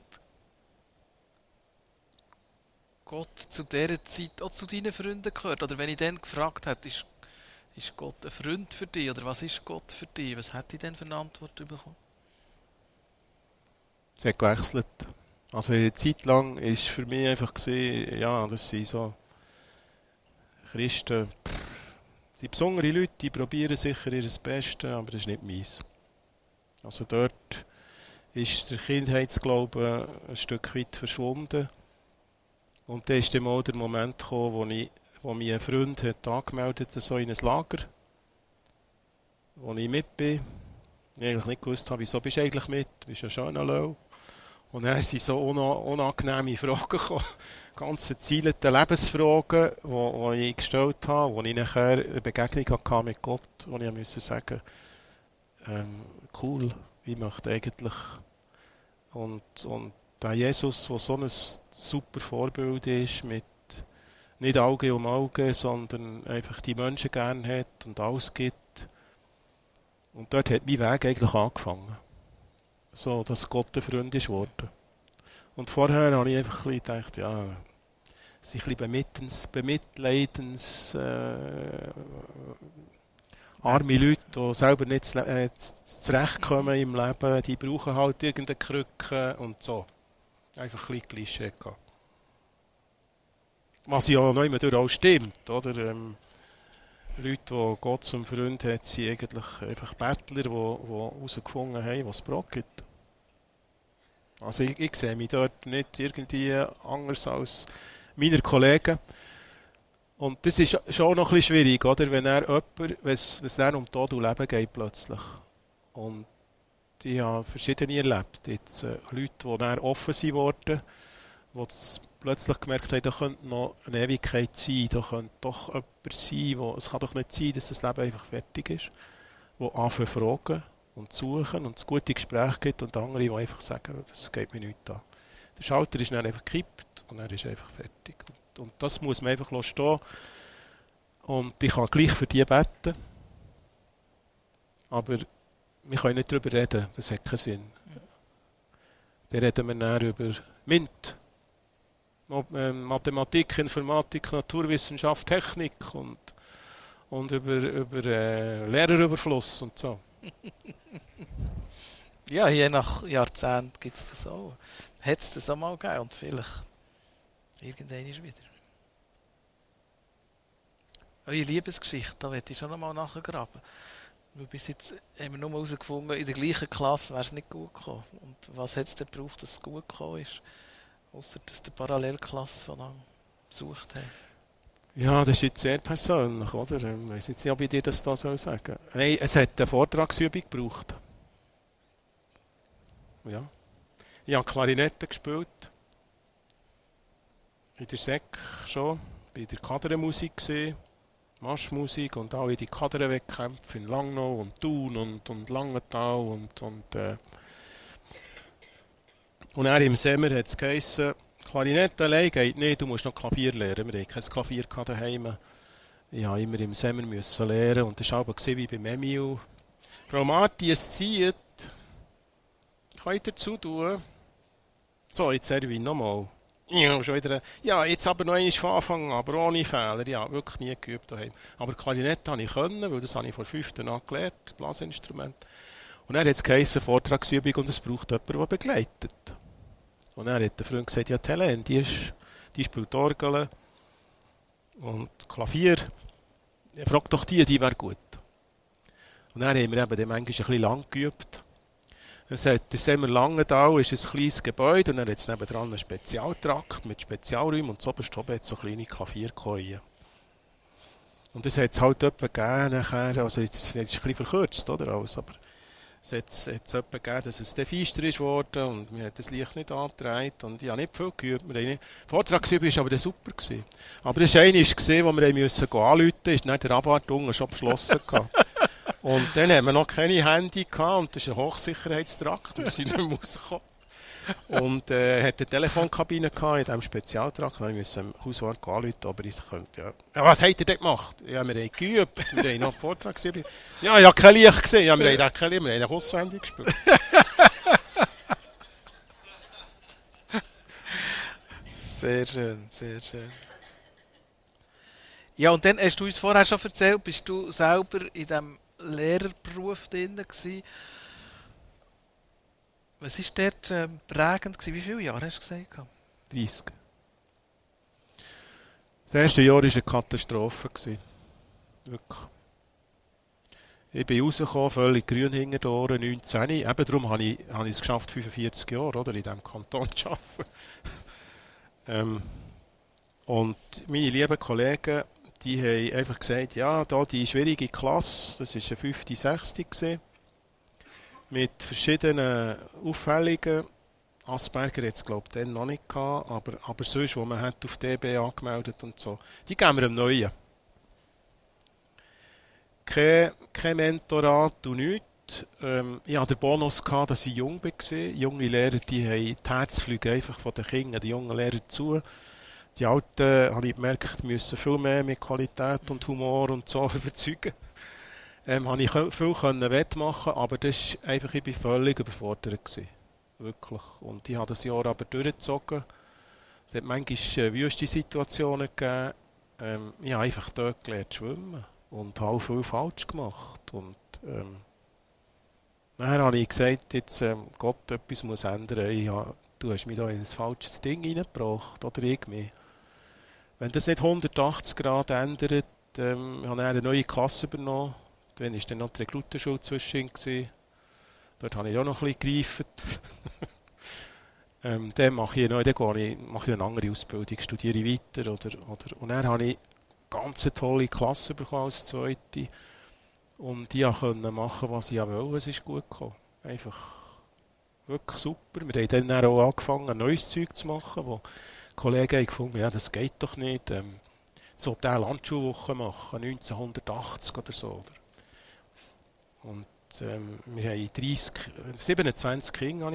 Speaker 2: Gott zu dieser Zeit auch zu deinen Freunden gehört? Oder wenn ich dann gefragt hätte, ist, ist Gott ein Freund für dich? Oder was ist Gott für dich? Was hätte ich denn für eine Antwort bekommen?
Speaker 3: Es hat gewechselt. Also eine Zeit lang war für mich einfach, gewesen, ja, das sind so Christen, pff, sind besondere Leute, die probieren sicher ihr Bestes, aber das ist nicht meins. Also dort ist der Kindheitsglaube ein Stück weit verschwunden. Und dann ist dann mal der Moment gekommen, wo, ich, wo mich ein Freund hat angemeldet hat, so in ein Lager, wo ich mit bin. Ich eigentlich nicht gewusst habe, wieso bist du eigentlich mit? Du bist ja schon allein. Und dann sind so unangenehme Fragen gekommen, ganz gezielte Lebensfragen, die ich gestellt habe, wo ich nachher eine Begegnung hatte mit Gott, wo ich musste sagen, ähm, cool, ich möchte eigentlich. Und, und der Jesus, der so ein super Vorbild ist, mit nicht Auge um Auge, sondern einfach die Menschen gerne hat und alles gibt. Und dort hat mein Weg eigentlich angefangen. So, dass Gott ein Freund ist geworden. Und vorher habe ich einfach ein bisschen gedacht, ja, es ist ein bisschen bemittens, bemitleidens, äh, arme Leute, die selber nicht zu, äh, zurechtkommen im Leben, die brauchen halt irgendeine Krücke und so. Einfach ein bisschen Klischee gehabt. Was ja noch immer durch auch stimmt, oder? Ähm, Leute, die Gott zum Freund hat, sind eigentlich einfach Bettler, die herausgefunden haben, was es Brot gibt. Also ich, ich sehe mich dort nicht irgendwie anders als meine Kollegen. Und das ist schon noch ein bisschen schwierig, oder? Wenn er jemand, wenn es dann um Tod und Leben geht plötzlich. Und ich habe verschiedene erlebt. Jetzt, äh, Leute, die dann offen sind worden, die plötzlich gemerkt haben, da könnte noch eine Ewigkeit sein, da könnte doch jemand sein, wo, es kann doch nicht sein, dass das Leben einfach fertig ist, die anfangen zu fragen und zu suchen und es gute Gespräche gibt und andere, die einfach sagen, das geht mir nicht an. Der Schalter ist dann einfach gekippt und er ist einfach fertig. Und, und das muss man einfach stehen. Und ich kann gleich für die beten, aber wir können nicht darüber reden, das hat keinen Sinn. Dann reden wir dann über MINT. Mathematik, Informatik, Naturwissenschaft, Technik und, und über, über äh, Lehrerüberfluss und so.
Speaker 2: Ja, je nach Jahrzehnt gibt es das auch. Hat es das auch mal gegeben und vielleicht irgendwann ist wieder. Eure Liebesgeschichte, da möchte ich schon noch mal nachgraben. Weil bis jetzt haben wir nur herausgefunden, in der gleichen Klasse wäre es nicht gut gekommen. Und was hat es denn gebraucht, dass es gut gekommen ist? Ausser dass die Parallelklasse von einem besucht hat.
Speaker 3: Ja, das ist jetzt sehr persönlich, oder? Ich weiss jetzt nicht, ob ich dir das da soll sagen. Nein, es hat eine Vortragsübung gebraucht. Ja. Ich habe Klarinette gespielt. In der Sek schon. Bei der Kadermusik gesehen. Marschmusik und alle die Kaderwettkämpfe in Langnau und Thun und, und Langenthal und, und äh, Und dann im Sommer hat es geheissen, Klarinette allein geht nicht, du musst noch Klavier lernen. Wir hatten kein Klavier daheim. Ich musste immer im Sommer müssen lernen und das war aber wie beim Emil. Frau Marti, es zieht. Könnt ihr dazu tun? So, jetzt Erwin, nochmal. Ja, schon wieder. Ja, jetzt aber noch einmal von Anfang an, aber ohne Fehler. Ja, wirklich nie geübt daheim. Aber Klarinette konnte ich können, weil das habe ich vor fünften an gelernt, das Blasinstrument. Und dann hat es geheissen, Vortragsübung und es braucht jemanden, der begleitet. Und dann hat der Freund gesagt, ja, die Helene, die, ist, die spielt Orgel und Klavier. Ja, frag doch die, die wäre gut. Und dann haben wir eben manchmal ein bisschen lang geübt. Es hat in Semmer Langenthal ist ein kleines Gebäude und dann hat es nebenan einen Spezialtrakt mit Spezialräumen und zuoberst oben hat es so kleine Klavierkojen. Und das hat es halt jemanden gegeben nachher, also jetzt ist es ein bisschen verkürzt, oder alles, aber es hat es jemanden gegeben, dass es dann feister ist worden und mir hat das Licht nicht angetragen und ich habe nicht viel geübt. Wir haben nicht. Vortragsübung war aber dann super gewesen. Aber das war einer, wo wir anrufen mussten, ist dann der Abwartung schon beschlossen gehabt. Und dann haben wir noch keine Handy gehabt und das ist ein Hochsicherheitstrakt, wir sind nicht mehr rausgekommen. Und äh, hat eine Telefonkabine gehabt in diesem Spezialtrakt, wir mussten im Hauswart anrufen, aber ich könnte, ja. Ja, was habt ihr denn gemacht? Ja, wir haben geübt, wir haben noch Vortrag gesehen. Ja, ich habe kein Licht gesehen, ja, wir haben auch kein Licht, wir haben auch auswendig gespielt.
Speaker 2: Sehr schön, sehr schön. Ja, und dann hast du uns vorher schon erzählt, bist du selber in diesem Lehrerberuf drin gewesen. Was war dort äh, prägend gewesen? Wie viele Jahre hast du gesagt?
Speaker 3: dreißig. Das erste Jahr war eine Katastrophe. Wirklich. Ich bin rausgekommen, völlig grün hinter den Ohren, neunzehn. Eben darum habe ich, habe ich es geschafft, fünfundvierzig Jahre oder, in diesem Kanton zu arbeiten. ähm, und meine lieben Kollegen, die haben einfach gesagt, ja, da die schwierige Klasse, das war eine fünfte, sechste mit verschiedenen Auffälligen. Asperger hat es, glaube ich, dann noch nicht gehabt, aber, aber sonst, wo man hat auf D B angemeldet und so. Die geben wir einem Neuen. Kein, kein Mentorat und nichts. Ähm, ich hatte den Bonus gehabt, dass ich jung war. Junge Lehrer, die haben die Herzflüge einfach von den Kindern, die jungen Lehrer zu. Die Alten, habe ich gemerkt, müssen viel mehr mit Qualität und Humor und so überzeugen. Ähm, habe ich viel können wettmachen, aber das ist einfach, ich war völlig überfordert gewesen. Wirklich. Und ich habe das Jahr aber durchgezogen. Es hat manchmal äh, wüste Situationen gegeben. Ähm, ich habe einfach dort gelernt schwimmen. Und habe viel falsch gemacht. Und ähm, dann habe ich gesagt, jetzt, ähm, Gott, etwas muss ändern. Ich habe, du hast mich da in ein falsches Ding reingebracht, oder ich mich. Wenn das nicht hundertachtzig Grad ändert, ähm, ich habe dann eine neue Klasse übernommen. Dann war dann noch die Rekrutenschule zwischen. Dort habe ich auch noch ein bisschen gereifert. ähm, dann mache ich, noch, dann gehe ich, mache ich eine andere Ausbildung, studiere weiter. Oder, oder, und dann habe ich ganz tolle Klasse bekommen als Zweite. Und ich konnte machen, was ich wollte. Es ist gut gekommen. Einfach wirklich super. Wir haben dann auch angefangen, ein neues Zeug zu machen, wo Kollegen haben gefunden, ja, das geht doch nicht. Ähm, das Hotel Landschulwoche machen, neunzehnhundertachtzig oder so. Oder? Und ähm, wir haben dreißig, siebenundzwanzig Kinder.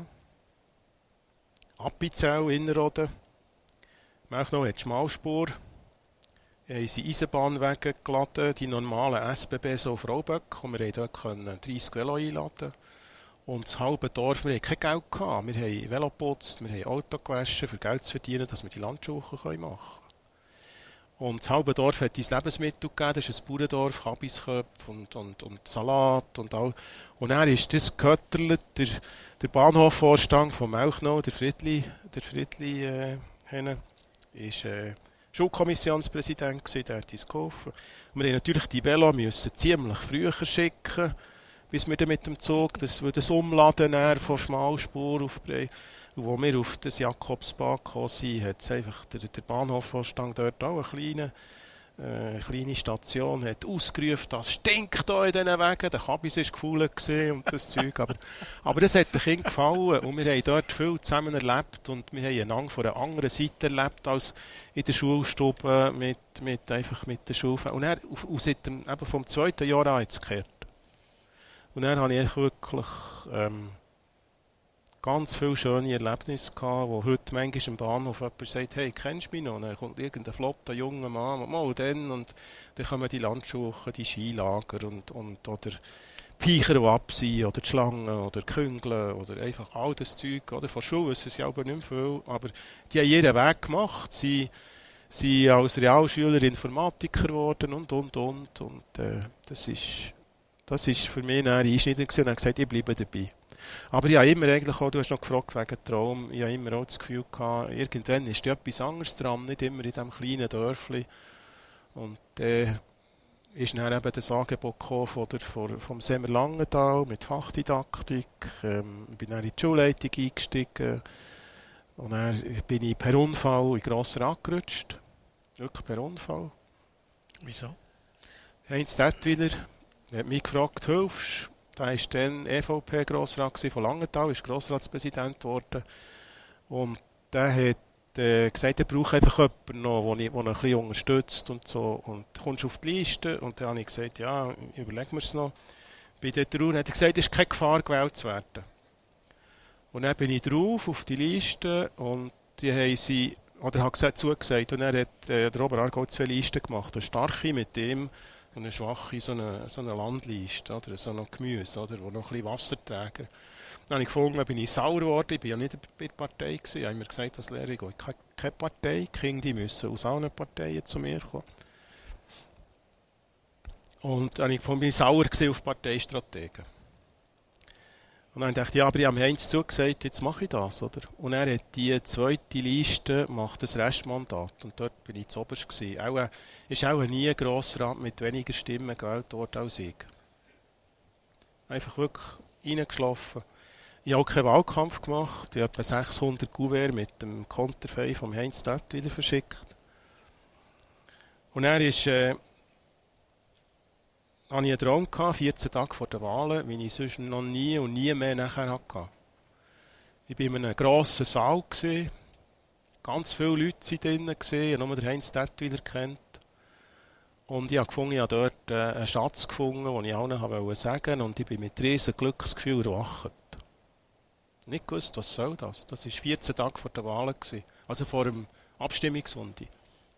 Speaker 3: Appenzell, Innerrhoden. Melchnow hat Schmalspur. Wir haben unsere Eisenbahnwege geladen, die normalen S B B so auf Rauböck. Und wir konnten dort dreißig Velo einladen. Und das halbe Dorf, wir hatten kein Geld gehabt. Wir haben Velo geputzt, wir haben Auto gewaschen, für Geld zu verdienen, dass wir die Landschulwoche machen können. Und das halbe Dorf hat uns Lebensmittel gegeben, das ist ein Bauerndorf, Kabisköpfe und, und, und Salat und all. Und dann ist das Götterlet, der, der Bahnhofvorstand von Melchnow, der Friedli, der Friedli, äh, Henne, ist, äh, Schulkommissionspräsident gewesen, der hat uns geholfen. Und wir mussten natürlich die Velo müssen ziemlich früher schicken, bis wir dann mit dem Zug, das, das Umladen von Schmalspur auf Brei. Und als wir auf das Jakobsbad gekommen sind, hat es einfach der, der Bahnhofvorstand dort auch eine kleine, äh, kleine Station hat ausgerufen, das stinkt hier in diesen Wegen, der Kabis war gefühlt und das Zeug. Aber, aber das hat den Kindern gefallen und wir haben dort viel zusammen erlebt und wir haben einander von einer anderen Seite erlebt als in der Schulstube mit, mit, einfach mit der Schule. Und dann, und seit dem, eben vom zweiten Jahr an hat es gekehrt. Und dann habe ich wirklich ähm, ganz viele schöne Erlebnisse gehabt, wo heute manchmal im Bahnhof jemand sagt, hey, kennst du mich noch? Und dann kommt irgendein flotter junger Mann, mal dann, und dann kommen die Landschulwochen, die Skilager und, und oder Viecher, die absehen, oder die Schlangen, oder die Küngeln, oder einfach all das Zeug. Oder von Schule wissen sie aber nicht mehr viel, aber die haben ihren Weg gemacht. Sie sind als Realschüler Informatiker geworden und, und, und. Und äh, das ist... Das war für mich ein Einschnitt und habe gesagt, ich bleibe dabei. Aber ich habe immer eigentlich auch, du hast noch gefragt wegen Traum, ich habe immer auch das Gefühl gehabt, irgendwann ist etwas anderes dran, nicht immer in diesem kleinen Dörfli. Und dann äh, ist dann eben das Angebot gekommen von der, von, vom Semmer Langenthal mit Fachdidaktik. Ähm, ich bin dann in die Schulleitung eingestiegen. Und dann bin ich per Unfall in Grossrat gerutscht. Wirklich per Unfall.
Speaker 2: Wieso?
Speaker 3: Heinz Dettwiller hat mich gefragt, hilfst du? Er war dann E V P-Grossrat von Langenthal, ist Grossratspräsident geworden. Und der hat äh, gesagt, er braucht einfach jemanden noch, der ihn ein bisschen unterstützt und so. Und du kommst auf die Liste. Und dann habe ich gesagt, ja, überlegen wir es noch. Bei der Trauer hat er gesagt, es ist keine Gefahr, gewählt zu werden. Und dann bin ich drauf auf die Liste und die haben sie, oder hat gesagt, zugesagt. Und er hat äh, der Robert Argau zwei Listen gemacht. Eine starke mit ihm. Und eine schwache, so eine, so eine Landliste, oder? So ein Gemüse, oder? Wo noch ein bisschen Wasser tragen. Dann habe ich gefunden, bin ich sauer geworden, ich war ja nicht bei der Partei gewesen. Ich habe mir gesagt, als Lehrer, ich gehe keine, keine Partei, die Kinder die müssen aus allen Parteien zu mir kommen. Und dann habe ich gefunden, bin ich sauer gewesen auf Parteistrategen. Und dann dachte ich, ja, aber ich habe Heinz zugesagt, jetzt mache ich das, oder? Und er hat die zweite Liste, macht das Restmandat. Und dort bin ich zu oberst gewesen. Auch, äh, ist auch nie ein Grossrat mit weniger Stimmen gewählt worden als ich. Einfach wirklich reingeschlafen. Ich habe auch keinen Wahlkampf gemacht. Ich habe etwa sechshundert Kuverts mit dem Konterfei vom Heinz Tätwiler verschickt. Und er ist, äh, hatte ich einen Traum gehabt, vierzehn Tage vor den Wahlen, wie ich sonst noch nie und nie mehr nachher hatte. Ich war in einem grossen Saal, gewesen, ganz viele Leute waren drinnen, ich habe nur den Heinz Tätwiler kennt. Und ich habe gefunden, ich habe dort äh, einen Schatz gefunden, den ich allen wollte sagen, und ich bin mit riesen Glücksgefühl erwacht. Nicht gewusst, was soll das? Das war vierzehn Tage vor den Wahlen, gewesen, also vor dem Abstimmungssonntag.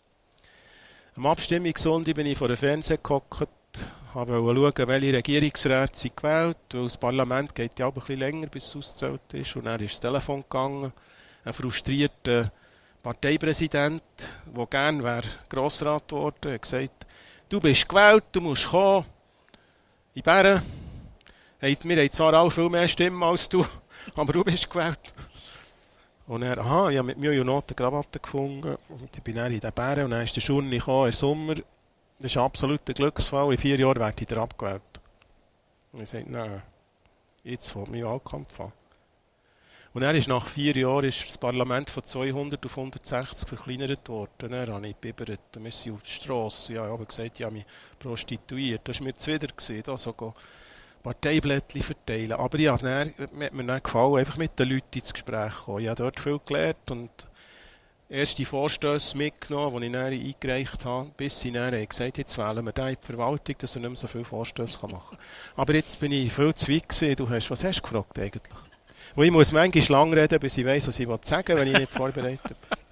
Speaker 3: Am Abstimmungssonntag bin ich vor dem Fernseher gehockt, wollte schauen, welche Regierungsräte sind gewählt, weil das Parlament geht ja auch ein bisschen länger, bis es ausgezählt ist. Und dann ist das Telefon gegangen, ein frustrierter Parteipräsident, der gerne wäre Grossrat geworden, hat gesagt, du bist gewählt, du musst kommen. In Bern, wir haben zwar alle viel mehr Stimmen als du, aber du bist gewählt. Und er, aha, ich habe mit Mühe und Not eine Krawatte gefunden. Und ich bin dann in den Bären und dann ist der Schurni gekommen, im Sommer. Das ist absolut ein Glücksfall. In vier Jahren werde ich wieder abgewählt. Und ich sagte, nein, jetzt fängt mein Wahlkampf an. Und dann ist nach vier Jahren ist das Parlament von zweihundert auf hundertsechzig verkleinert worden. Dann habe ich gebibbert. Wir sind auf der Strasse. Ich habe gesagt, ich habe mich prostituiert. Das war mir zuwider, da so Parteiblättchen verteilen. Aber ich habe es dann, mir hat mir dann gefallen, einfach mit den Leuten ins Gespräch kommen. Ich habe dort viel gelernt und erste Vorstöße mitgenommen, die ich dann eingereicht habe, bis sie dann gesagt, jetzt wählen wir den in die Verwaltung, dass er nicht mehr so viele Vorstöße machen kann. Aber jetzt bin ich viel zu weit gewesen. Du hast, was hast du gefragt eigentlich? Und ich muss manchmal lang reden, bis ich weiss, was ich sagen will, wenn ich nicht vorbereitet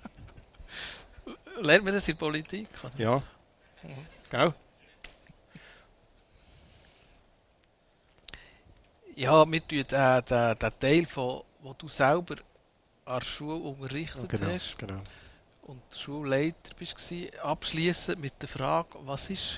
Speaker 3: bin.
Speaker 2: Lernt man das in der Politik? Oder?
Speaker 3: Ja. Mhm. Gell?
Speaker 2: Ja, wir tun den, den, den Teil, von, wo du selber an der Schule unterrichtet
Speaker 3: genau,
Speaker 2: hast
Speaker 3: genau.
Speaker 2: und Schulleiter bist, abschließen mit der Frage, was ist,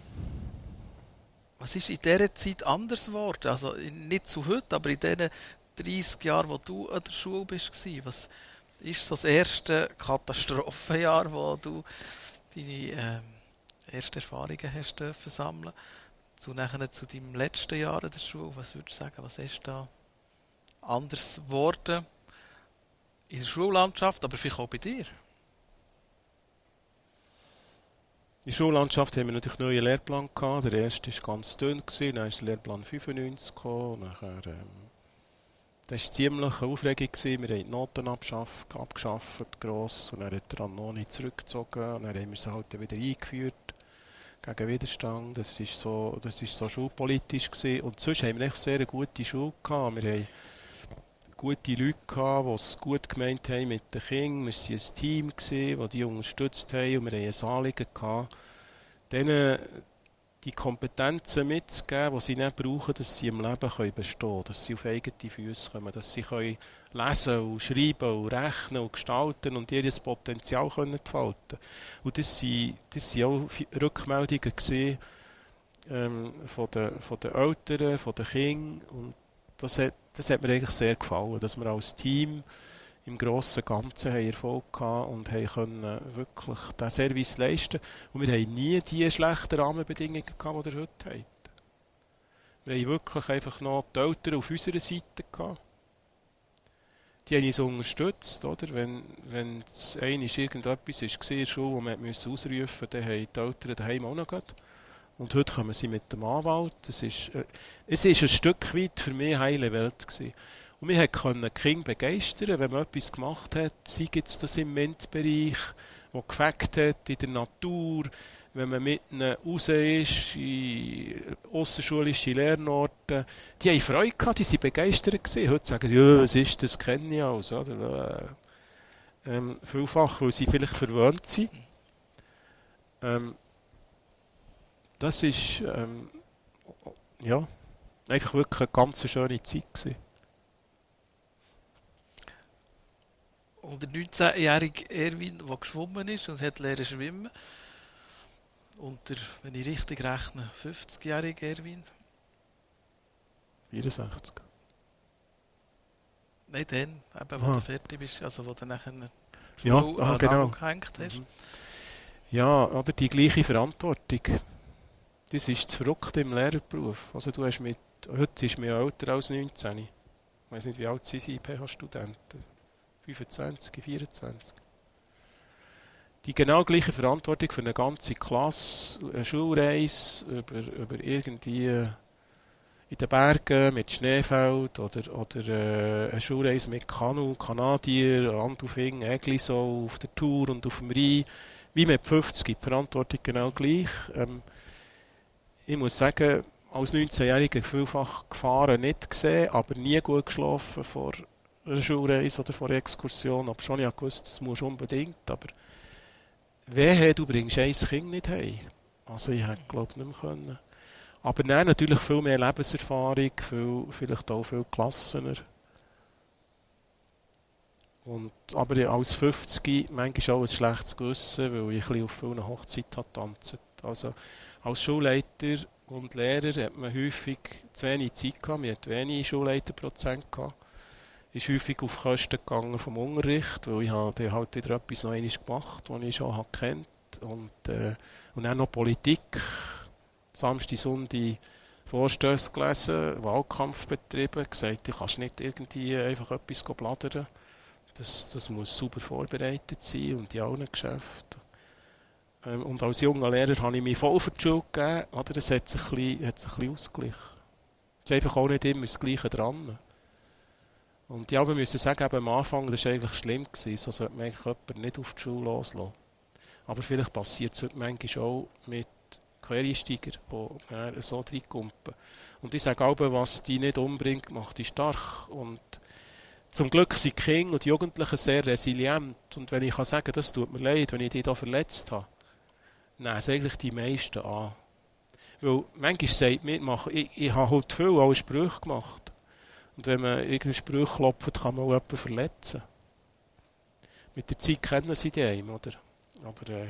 Speaker 2: was ist in dieser Zeit anders geworden? Also nicht zu heute, aber in diesen dreissig Jahren, wo du an der Schule bist, was ist so das erste Katastrophenjahr, wo du deine äh, ersten Erfahrungen hast dürfen sammeln? Zu, nachher, zu deinem letzten Jahr in der Schule, was würdest du sagen, was ist da anders geworden in der Schullandschaft, aber vielleicht auch bei dir?
Speaker 3: In der Schullandschaft haben wir natürlich einen neuen Lehrplan gehabt. Der erste war ganz dünn, dann ist der Lehrplan fünfundneunzig gekommen. Nachher, ähm, das war ziemlich eine Aufregung. Wir haben die Noten abgeschafft, abgeschafft gross, und dann hat der Annoni zurückgezogen und dann haben wir sie halt wieder eingeführt. Gegen Widerstand, das war so, das ist so schulpolitisch gewesen. Und sonst haben wir echt sehr eine gute Schule gehabt. Wir haben gute Leute gehabt, die es gut gemeint haben mit den Kindern. Wir waren ein Team gewesen, das die unterstützt haben, und wir haben ein Anliegen gehabt, denen die Kompetenzen mitzugeben, die sie nicht brauchen, dass sie im Leben bestehen können, dass sie auf eigene Füße kommen, dass sie können lesen und schreiben und rechnen und gestalten und ihr Potenzial können entfalten. Und das waren das auch Rückmeldungen gewesen, ähm, von, den, von den Eltern, von den Kindern. Und das hat, das hat mir eigentlich sehr gefallen, dass wir als Team im grossen und Ganzen haben Erfolg gehabt und haben können wirklich diesen Service leisten. Und wir haben nie die schlechten Rahmenbedingungen gehabt, die ihr heute habt. Wir haben wirklich einfach noch die Eltern auf unserer Seite gehabt. Die haben uns unterstützt, oder? Wenn, wenn es einmal irgendetwas war in der Schule, das man ausrufen musste, dann haben die Eltern daheim auch noch gehabt. Und heute kommen sie mit dem Anwalt. Es ist, äh, es ist ein Stück weit für mich heile Welt gewesen. Und wir konnten die Kinder begeistern, wenn man etwas gemacht hat, sei es das im MINT-Bereich, wo gefackt hat in der Natur, wenn man mit ihnen raus ist, in ausserschulische Lernorte. Die haben Freude gehabt, die waren begeistert gewesen. Heute sagen sie, ja, was ist das, das kenne ich alles. Oder? Ähm, vielfach, weil sie vielleicht verwöhnt sind. Ähm, das ist ähm, ja, einfach wirklich eine ganz schöne Zeit gewesen.
Speaker 2: Und der neunzehnjährige Erwin, der geschwommen ist und hat lernen schwimmen. Und der, wenn ich richtig rechne, fünfzigjährige Erwin.
Speaker 3: vierundsechzig.
Speaker 2: Nein, dann, eben, wo
Speaker 3: Ah.
Speaker 2: du fertig bist, also wo du nachher eine
Speaker 3: Ja,
Speaker 2: Schule
Speaker 3: ah,
Speaker 2: an
Speaker 3: genau.
Speaker 2: gehängt hast.
Speaker 3: Mhm. Ja, oder die gleiche Verantwortung. Das ist das Verrückte im Lehrerberuf. Also du hast mit, heute ist man ja älter als neunzehn. Ich weiß nicht, wie alt sind Sie I P H-Studenten? fünfundzwanzig, vierundzwanzig. Die genau gleiche Verantwortung für eine ganze Klasse, eine Schulreise über, über irgendwie in den Bergen mit Schneefeld oder, oder äh, eine Schulreise mit Kanu, Kanadier, Landufing, Eglisau auf der Tour und auf dem Rhein. Wie mit fünfzig, die Verantwortung genau gleich. Ähm, ich muss sagen, als neunzehnjähriger vielfach Gefahren nicht gesehen, aber nie gut geschlafen vor einer Schulreise oder vor einer Exkursion. Aber schon, ich wusste, das muss unbedingt. Aber wehe, du bringst ein Kind nicht heim. Also ich hätte, glaube ich, nicht mehr können. Aber dann natürlich viel mehr Lebenserfahrung, viel, vielleicht auch viel gelassener. Und, aber als fünfzig manchmal auch ein schlechtes Gewissen, weil ich ein bisschen auf vielen Hochzeiten tanzt. Also als Schulleiter und Lehrer hat man häufig zu wenig Zeit gehabt, man hat wenig Schulleiterprozent gehabt. Ist häufig auf Kosten gegangen vom Unterricht, weil ich habe halt wieder etwas noch einmal gemacht, was ich schon kennt. Und, äh, und dann noch Politik. Samstag, Sonntag Vorstöße gelesen, Wahlkampf betrieben, gesagt, du kannst nicht irgendwie einfach etwas bladern. Das, das muss super vorbereitet sein und in allen Geschäften. Ähm, und als junger Lehrer habe ich mich voll für die Schule gegeben, oder? Das hat sich ein bisschen, hat sich ein bisschen ausgeglichen. Es ist einfach auch nicht immer das Gleiche dran. Und ja, wir müssen sagen, eben am Anfang, das war eigentlich schlimm gewesen, so sollte man eigentlich jemanden nicht auf die Schule loslassen. Aber vielleicht passiert es heute manchmal auch mit Quereinsteiger, die äh, so reinkumpen. Und ich sage auch, was die nicht umbringt, macht die stark. Und zum Glück sind die Kinder und die Jugendlichen sehr resilient. Und wenn ich kann sagen, das tut mir leid, wenn ich die hier verletzt habe, nehmen es eigentlich die meisten an. Weil manchmal sagt mir, ich, ich habe halt viel alle Sprüche gemacht. Und wenn man irgendeinen Spruch klopft, kann man auch jemanden verletzen. Mit der Zeit kennen sie die einem, oder? Aber äh,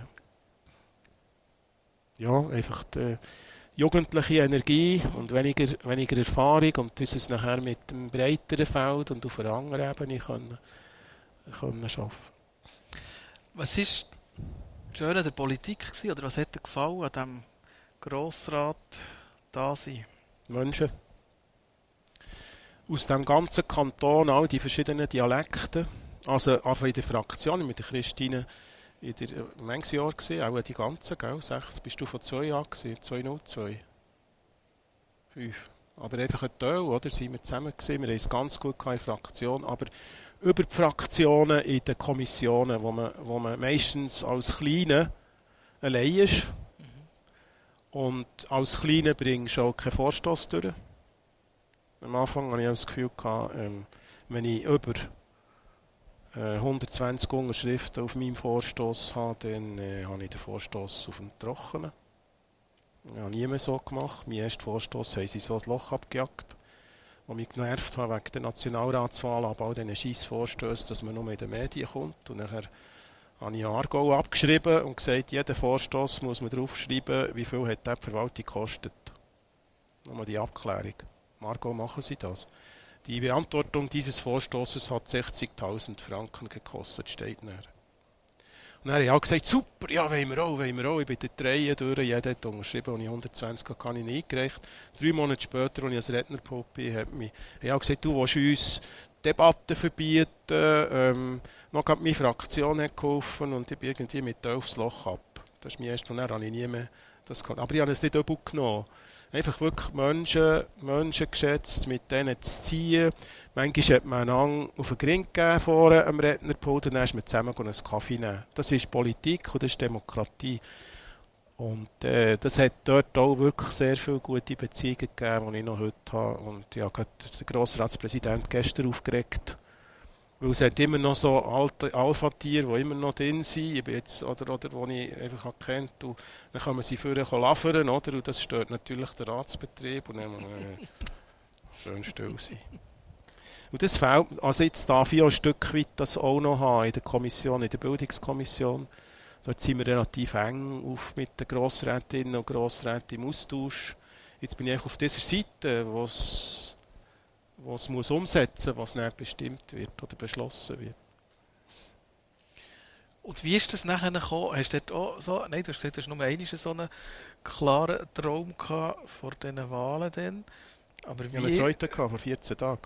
Speaker 3: ja, einfach die jugendliche Energie und weniger, weniger Erfahrung und das es nachher mit dem breiteren Feld und auf einer anderen Ebene können, können arbeiten.
Speaker 2: Was war das Schöne der Politik gewesen, oder was hat dir gefallen an diesem Grossrat da sein?
Speaker 3: Menschen. Aus dem ganzen Kanton, all die verschiedenen Dialekte, also einfach in der Fraktion, mit der Christine in der manches Jahr gesehen, auch die ganzen, gell? Sechs, bist du von zwei Jahren gesehen, zweitausendzwei? Fünf. Aber einfach ein Teil, oder? Sind wir zusammen gesehen, wir haben es ganz gut in der Fraktion, aber über die Fraktionen in den Kommissionen, wo man, wo man meistens als Kleine allein ist. Mhm. Und als Kleine bringst du auch keinen Vorstoss durch. Am Anfang hatte ich das Gefühl, gehabt, ähm, wenn ich über äh, hundertzwanzig Unterschriften auf meinem Vorstoss habe, dann äh, habe ich den Vorstoss auf dem Trockenen. Ich habe nie mehr so gemacht. Mein erster Vorstoss haben sie so ein Loch abgejagt, das mich genervt hat wegen der Nationalratswahl, aber auch diesen scheiß Vorstössen, dass man nur in den Medien kommt. Und nachher habe ich Aargau abgeschrieben und gesagt, jeder Vorstoss muss man draufschreiben, wie viel hat die Verwaltung gekostet. Nochmal die Abklärung. Im Aargau machen sie das. Die Beantwortung dieses Vorstosses hat sechzigtausend Franken gekostet, steht näher. Und dann habe ich auch gesagt, super, ja, wollen wir auch, wollen wir auch. Ich bin durch die Reihe durch, jeder hat unterschrieben, und ich hundertzwanzig habe, kann ich nicht eingereicht. Drei Monate später, als ich als Rednerpult bin, hat mich, ich auch gesagt, du willst uns Debatten verbieten, ähm, noch gerade meine Fraktion hat geholfen und ich bin irgendwie mit aufs Loch ab. Das ist mein erster, und dann habe ich nie mehr das gehabt. Aber ich habe es nicht übel genommen. Einfach wirklich Menschen, Menschen geschätzt, mit denen zu ziehen. Manchmal hat man einander auf den Grind gegeben vorne am Rednerpult und dann ist man zusammen einen Kaffee nehmen. Das ist Politik und das ist Demokratie. Und äh, das hat dort auch wirklich sehr viele gute Beziehungen gegeben, die ich noch heute habe. Und ja, gerade der Grossratspräsident gestern aufgeregt. Weil es hat immer noch so alte Alpha-Tiere, die immer noch drin sind, ich bin jetzt, oder, oder die ich einfach kennt. Und dann kann man sie vorher lavern, oder? Und das stört natürlich den Ratsbetrieb. Und dann muss man äh, schön still sein. Und das fehlt, also jetzt darf ich auch ein Stück weit das auch noch haben in der Kommission, in der Bildungskommission. Dort sind wir relativ eng auf mit den Grossrätinnen und Grossräten im Austausch. Jetzt bin ich auf dieser Seite, wo es was muss umsetzen, was nicht bestimmt wird oder beschlossen wird.
Speaker 2: Und wie ist das nachher gekommen? Hast du dort auch so, nein, du hast gesagt, du hast nur einmal so einen klaren Traum gehabt vor diesen Wahlen dann. Aber
Speaker 3: Ich
Speaker 2: wie
Speaker 3: hatte einen zweiten gehabt, vor vierzehn Tagen.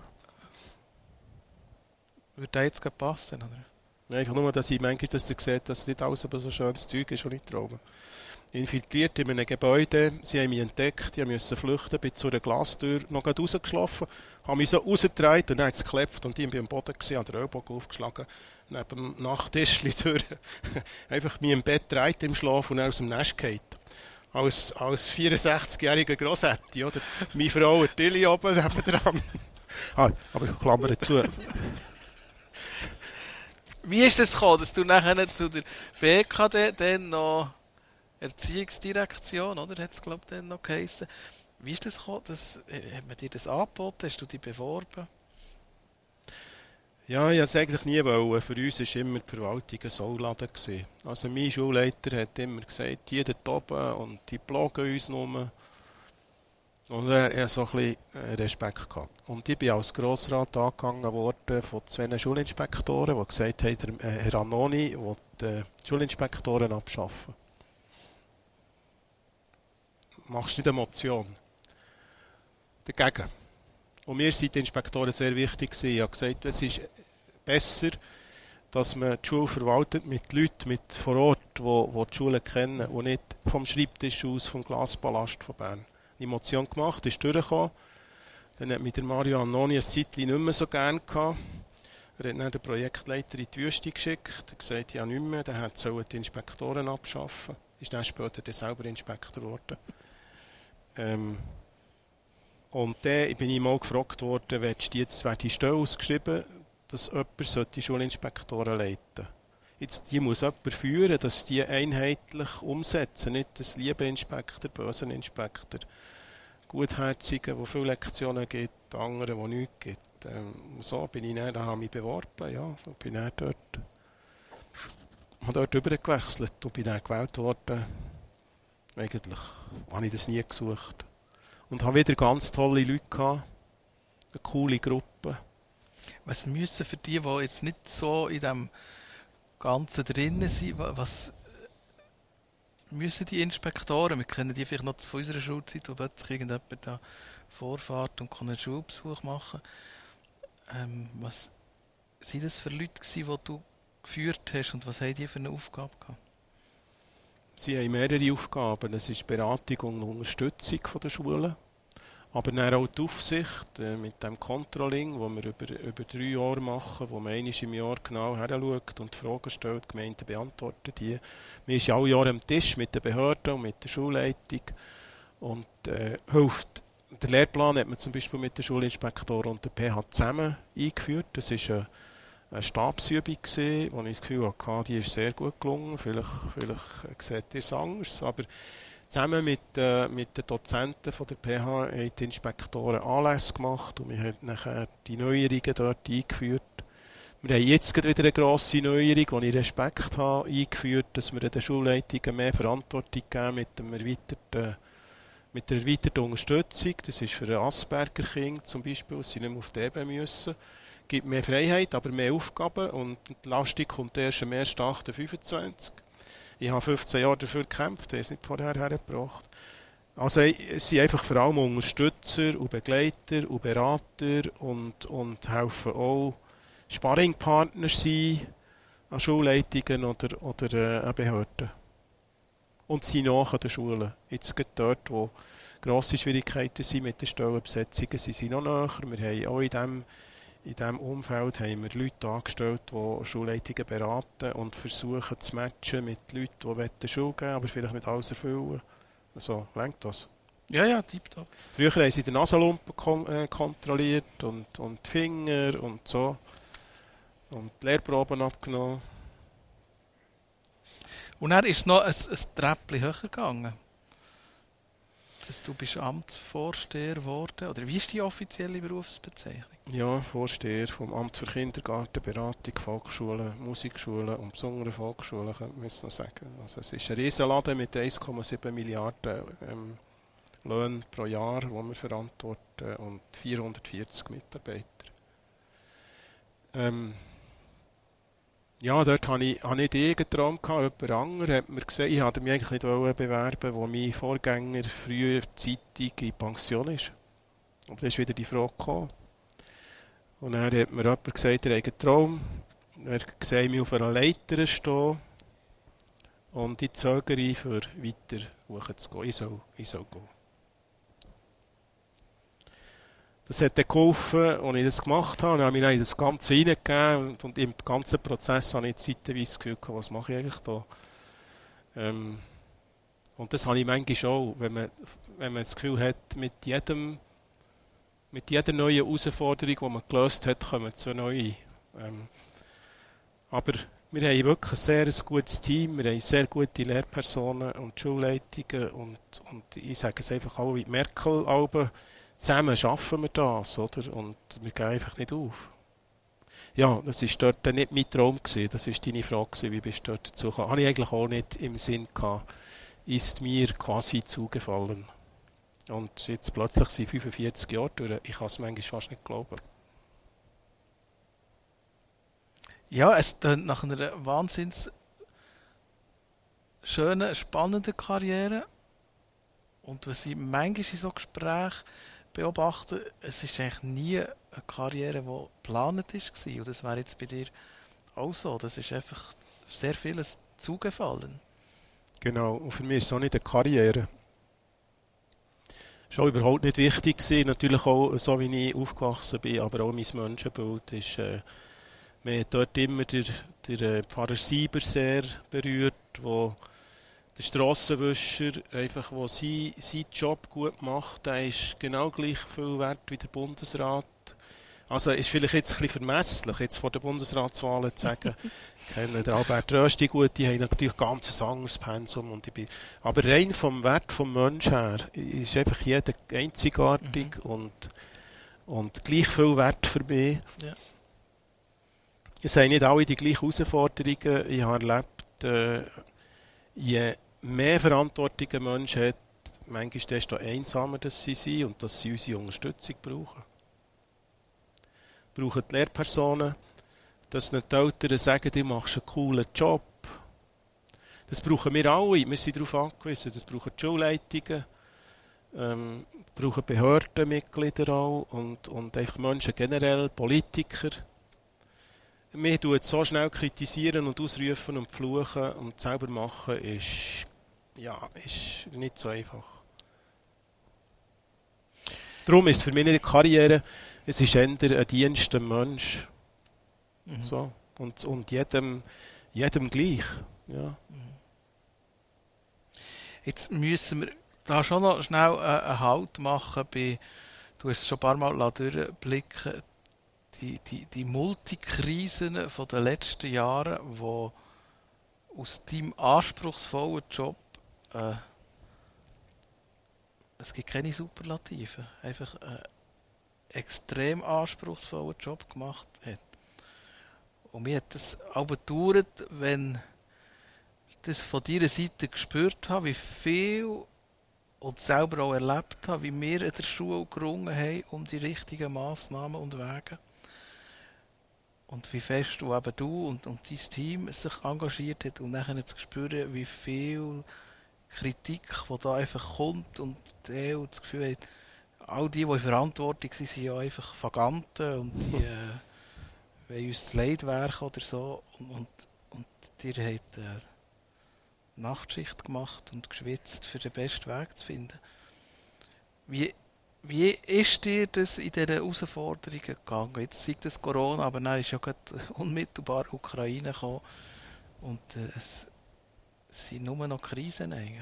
Speaker 2: würde das jetzt gerade passen? Oder?
Speaker 3: Nein, einfach nur, dass ich manchmal dass ihr seht, dass es nicht alles aber so schönes Zeug ist, und ich traue. Infiltriert in einem Gebäude, sie haben mich entdeckt, ich musste flüchten, bin zu einer Glastür noch gerade rausgeschlafen, habe mich so rausgedreht und dann hat es geklopft und ich bin am Boden gewesen, habe den Ellbogen aufgeschlagen, neben dem Nachttischchen durch, einfach mich im Bett gedreht im Schlaf und dann aus dem Nest gefallen. Als, als vierundsechzigjähriger Grossetti, oder? Meine Frau hat Tilly oben nebendran. Ah, aber Klammer zu.
Speaker 2: Wie ist das gekommen, dass du nachher zu der B K D dann noch Erziehungsdirektion, oder? Hat es, glaube ich, dann noch geheissen. Wie ist das gekommen? Das, hat man dir das angeboten? Hast du dich beworben?
Speaker 3: Ja, ich wollte es eigentlich nie wollen. Für uns war immer die Verwaltung ein Sauladen. Also mein Schulleiter hat immer gesagt, die dort oben und die plagen uns nur. Und er hatte so ein bisschen Respekt gehabt. Und ich bin als Grossrat angegangen worden von zwei Schulinspektoren, die gesagt haben, Herr Annoni will die Schulinspektoren abschaffen. Machst du nicht eine Motion? Dagegen. Und mir sind die Inspektoren sehr wichtig gewesen. Ich habe gesagt, es ist besser, dass man die Schule verwaltet mit Leuten mit vor Ort, die, die die Schule kennen und nicht vom Schreibtisch aus, vom Glaspalast von Bern. Die Motion gemacht, ist durchgekommen. Dann hat mich der Mario Annoni ein Zeitchen nicht mehr so gerne gehabt. Er hat dann den Projektleiter in die Wüste geschickt. Er hat gesagt, ja nicht mehr, dann sollen die Inspektoren abschaffen. Ist dann später dann selber Inspektor geworden. Ähm, und dann bin ich mal gefragt worden, willst du jetzt die Stelle ausgeschrieben, dass jemand die Schulinspektoren leiten sollte. Jetzt, die muss jemand führen, dass die einheitlich umsetzen, nicht das liebe Inspektor, bösen Inspektor, Gutherzige, der viele Lektionen gibt, andere, die nichts gibt. Ähm, so bin ich dann, da habe ich mich beworben, ja, und bin dann dort, habe dort übergewechselt und bin dann gewählt worden. Eigentlich habe ich das nie gesucht. Und habe wieder ganz tolle Leute gehabt, eine coole Gruppe.
Speaker 2: Was müssen für die, die jetzt nicht so in dem Ganzen drinnen sind, was müssen die Inspektoren, wir kennen die vielleicht noch von unserer Schulzeit, wo plötzlich irgendjemand da vorfährt und einen Schulbesuch machen kann. Ähm, was sind das für Leute gewesen, die du geführt hast und was haben die für eine Aufgabe gehabt?
Speaker 3: Sie haben mehrere Aufgaben. Es ist Beratung und Unterstützung der Schulen. Aber dann auch die Aufsicht äh, mit dem Controlling, das wir über, über drei Jahre machen, wo man einmal im Jahr genau heranschaut und Fragen stellt, die Gemeinden beantworten die. Man ist ja alle Jahre am Tisch mit den Behörden und mit der Schulleitung und äh, hilft. Den Lehrplan hat man zum Beispiel mit den Schulinspektoren und der P H zusammen eingeführt. Das ist eine, eine Stabsübung gewesen, wo ich das Gefühl hatte, die ist sehr gut gelungen. Vielleicht, vielleicht seht ihr es anders, aber zusammen mit, äh, mit den Dozenten von der P H haben die Inspektoren Anlässe gemacht und wir haben nachher die Neuerungen dort eingeführt. Wir haben jetzt wieder eine grosse Neuerung, die ich Respekt habe, eingeführt, dass wir den Schulleitungen mehr Verantwortung geben mit, dem erweiterten, mit der erweiterten Unterstützung. Das ist für ein Asperger-Kind zum Beispiel, dass sie nicht mehr auf die Ebene müssen. Es gibt mehr Freiheit, aber mehr Aufgaben und die Belastung kommt erst am ersten achten fünfundzwanzig. Ich habe fünfzehn Jahre dafür gekämpft, habe es nicht vorher hergebracht. Also es sind einfach vor allem Unterstützer und Begleiter und Berater und, und helfen auch Sparringpartner sein an Schulleitungen oder, oder äh, an Behörden. Und sie nach an den Schulen. Jetzt geht dort, wo grosse Schwierigkeiten sind mit den Stellenbesetzungen, sind sie noch näher. Wir haben auch in diesem In diesem Umfeld haben wir Leute angestellt, die Schulleitungen beraten und versuchen zu matchen mit Leuten, die Schule geben wollen, aber vielleicht nicht alles erfüllen. Also, reicht das?
Speaker 2: Ja, ja, tipptopp.
Speaker 3: Früher haben sie den Nasenlumpen kon äh, kontrolliert und, und die Finger und so. Und die Lehrproben abgenommen.
Speaker 2: Und dann ist es noch ein, ein Treppchen höher gegangen. Dass du bist Amtsvorsteher geworden. Oder wie ist die offizielle Berufsbezeichnung?
Speaker 3: Ja, Vorsteher vom Amt für Kindergarten, Beratung, Volksschulen, Musikschulen und besondere Volksschulen, könnte man es noch sagen. Also es ist ein Riesenladen mit eins Komma sieben Milliarden ähm, Löhne pro Jahr, die wir verantworten, und vierhundertvierzig Mitarbeiter. Ähm, ja, dort hatte ich, hatte ich den Traum gehabt. Jemand anderes hat mir gesagt, ich wollte mich eigentlich nicht bewerben, wo mein Vorgänger frühzeitig in Pension ist. Aber dann ist wieder die Frage gekommen. Und dann hat mir jemand gesagt, er hat einen Traum. Er sieht mich auf einer Leiter stehen. Und ich zögere, für weiter hochzugehen. Ich soll, ich soll gehen. Das hat dann geholfen, als ich das gemacht habe. Dann habe ich mich in das Ganze hineingegeben. Und im ganzen Prozess habe ich zeitweise das Gefühl gehabt, was mache ich eigentlich da? Ähm, und das habe ich manchmal auch, wenn man, wenn man das Gefühl hat, mit jedem Mit jeder neuen Herausforderung, die man gelöst hat, kommen zwei neue. Ähm, aber wir haben wirklich ein sehr gutes Team, wir haben sehr gute Lehrpersonen und Schulleitungen. Und, und ich sage es einfach auch wie Merkel, Alben, zusammen schaffen wir das, oder? Und wir gehen einfach nicht auf. Ja, das war dort nicht mein Traum gewesen. Das war deine Frage gewesen, wie bist du dort dazu gekommen? Habe ich eigentlich auch nicht im Sinn gehabt, ist mir quasi zugefallen. Und jetzt plötzlich sind fünfundvierzig Jahre durch. Ich kann es manchmal fast nicht glauben.
Speaker 2: Ja, es klingt nach einer wahnsinns schönen, spannenden Karriere. Und was ich manchmal in so Gesprächen beobachte, es ist eigentlich nie eine Karriere, die geplant war. Und das wäre jetzt bei dir auch so. Das ist einfach sehr vieles zugefallen.
Speaker 3: Genau, und für mich ist es auch nicht eine Karriere. Das war auch überhaupt nicht wichtig gewesen. Natürlich auch, so wie ich aufgewachsen bin, aber auch mein Menschenbild ist, äh, man hat dort immer der, der äh, Pfarrer Sieber sehr berührt, wo der Strassenwischer, einfach, wo sie, seinen Job gut macht, der ist genau gleich viel wert wie der Bundesrat. Also ist vielleicht jetzt ein bisschen vermesslich, jetzt vor der Bundesratswahlen zu sagen, ich kenne den Albert Rösti gut, die haben natürlich ganz ein anderes Pensum. Und ich bin, aber rein vom Wert vom Menschen her ist einfach jeder einzigartig mhm. und, und gleich viel wert für mich. Ja. Es haben nicht alle die gleichen Herausforderungen. Ich habe erlebt, äh, je mehr Verantwortung ein Mensch hat, manchmal desto einsamer dass sie sind und dass sie unsere Unterstützung brauchen. Brauchen die Lehrpersonen, dass nicht die Eltern sagen, du machst einen coolen Job. Das brauchen wir alle, wir sind darauf angewiesen. Das brauchen die Schulleitungen, ähm, brauchen Behördenmitglieder auch und, und einfach Menschen generell, Politiker. Wir tun so schnell kritisieren und ausrufen und fluchen und selber machen ist, ja, ist nicht so einfach. Darum ist es für mich nicht eine Karriere, es ist eher ein Dienst dem Mensch. Mhm. So. Und, und jedem, jedem gleich. Ja.
Speaker 2: Jetzt müssen wir da schon noch schnell einen Halt machen bei, du hast es schon ein paar Mal durchblicken, die, die, die Multikrisen der letzten Jahre, die aus deinem anspruchsvollen Job, äh, es gibt keine Superlative, einfach einen extrem anspruchsvollen Job gemacht hat. Und mir hat das auch gedauert, wenn ich das von deiner Seite gespürt habe, wie viel und selber auch erlebt habe, wie wir in der Schule gerungen haben um die richtigen Massnahmen und Wege. Und wie fest du, eben du und, und dein Team sich engagiert hat und nachher zu spüren, wie viel Kritik, die da einfach kommt und der das Gefühl hat, all die, die in Verantwortung sind, sind ja einfach Vaganten und die äh, wollen uns das Leid werken oder so. Und, und, und ihr habt äh, Nachtschicht gemacht und geschwitzt, für den besten Weg zu finden. Wie, wie ist dir das in diesen Herausforderungen gegangen? Jetzt sei das Corona, aber dann ist ja gerade unmittelbar Ukraine gekommen und äh, es sind nur noch Krisen eigentlich.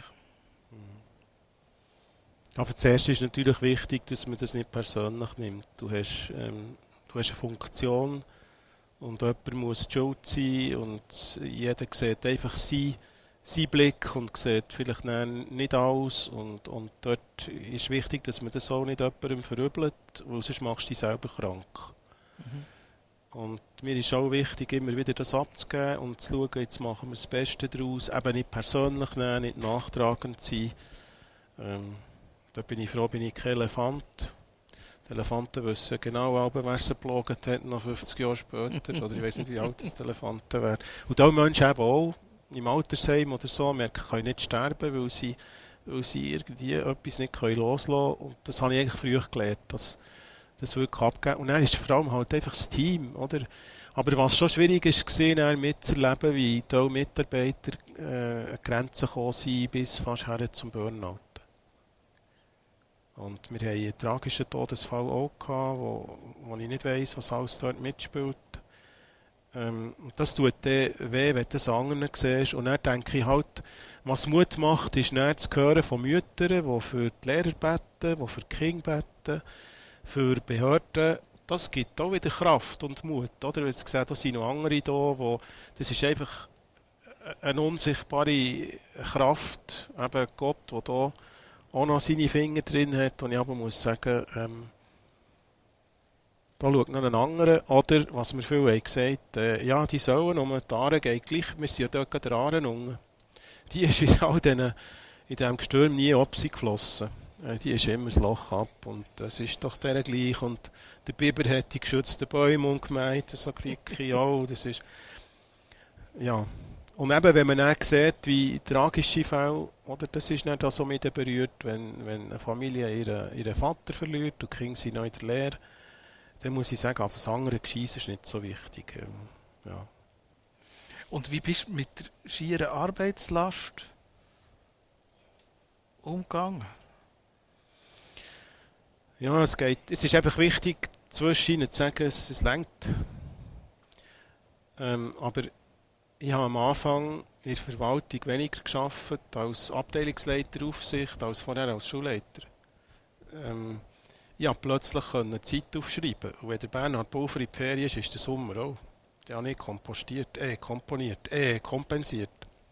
Speaker 3: Aber zuerst ist natürlich wichtig, dass man das nicht persönlich nimmt. Du hast, ähm, du hast eine Funktion und jemand muss schuld sein und jeder sieht einfach seinen sein Blick und sieht vielleicht nicht alles. Und, und dort ist wichtig, dass man das auch nicht jemandem verübelt, weil sonst machst du dich selber krank. Mhm. Und mir ist auch wichtig, immer wieder das abzugeben und zu schauen, jetzt machen wir das Beste daraus. Eben nicht persönlich nehmen, nicht nachtragend sein. Ähm, Da bin ich froh, bin ich kein Elefant. Die Elefanten wissen genau, wer sie geplogen hat, noch fünfzig Jahre später. Oder ich weiß nicht, wie alt das die Elefanten wären. Und auch Menschen eben auch im Altersheim oder so, wir können nicht sterben, weil sie, weil sie irgendwie etwas nicht loslassen können. Und das habe ich eigentlich früh gelernt, dass das wirklich abgeben. Und dann ist vor allem halt einfach das Team, oder? Aber was schon schwierig ist, gesehen, mitzuerleben, wie die Mitarbeiter äh, an Grenzen gekommen sind, bis fast her zum Burnout. Und wir hatten einen tragischen Todesfall auch gehabt, wo, wo ich nicht weiss, was alles dort mitspielt. Ähm, das tut dann weh, wenn du das anderen siehst. Und dann denke ich halt, was Mut macht, ist dann zu hören von Müttern, die für die Lehrer beten, die für die Kinder beten, für Behörden. Das gibt auch wieder Kraft und Mut. Oder? Weil es gesagt, da sind noch andere da, wo das ist einfach eine unsichtbare Kraft, eben Gott, der da auch noch seine Finger drin hat. Und ich aber muss sagen, ähm, da schaut noch einen anderen. Oder, was mir viele haben gesagt, äh, ja, die sollen, um die Aare geht gleich, wir sind ja dort der Aare unten. Die ist in all diesen, in diesem Gestürm nie abgeflossen. Äh, die ist immer das Loch ab. Und es ist doch der gleich. Und der Biber hat die geschützten Bäume umgemeint, so dicke, ja, das ist, ja. Und eben, wenn man dann sieht, wie tragische Fälle, oder, das ist nicht so mit berührt, wenn, wenn eine Familie ihren, ihren Vater verliert und die Kinder sind noch in der Lehre, dann muss ich sagen, also das andere Gescheiss ist nicht so wichtig. Ja.
Speaker 2: Und wie bist du mit der schieren Arbeitslast umgegangen?
Speaker 3: Ja, es geht. Es ist einfach wichtig, zwischen zu sagen, es, es reicht. Ähm, aber ich habe am Anfang in der Verwaltung weniger gearbeitet als Abteilungsleiter Aufsicht, als vorher als Schulleiter. Ähm, ich konnte plötzlich Zeit aufschreiben. Und wenn der Bernhard Pulver in die Ferien ist, ist der Sommer auch. Der hat nicht kompostiert, äh, komponiert, äh, kompensiert.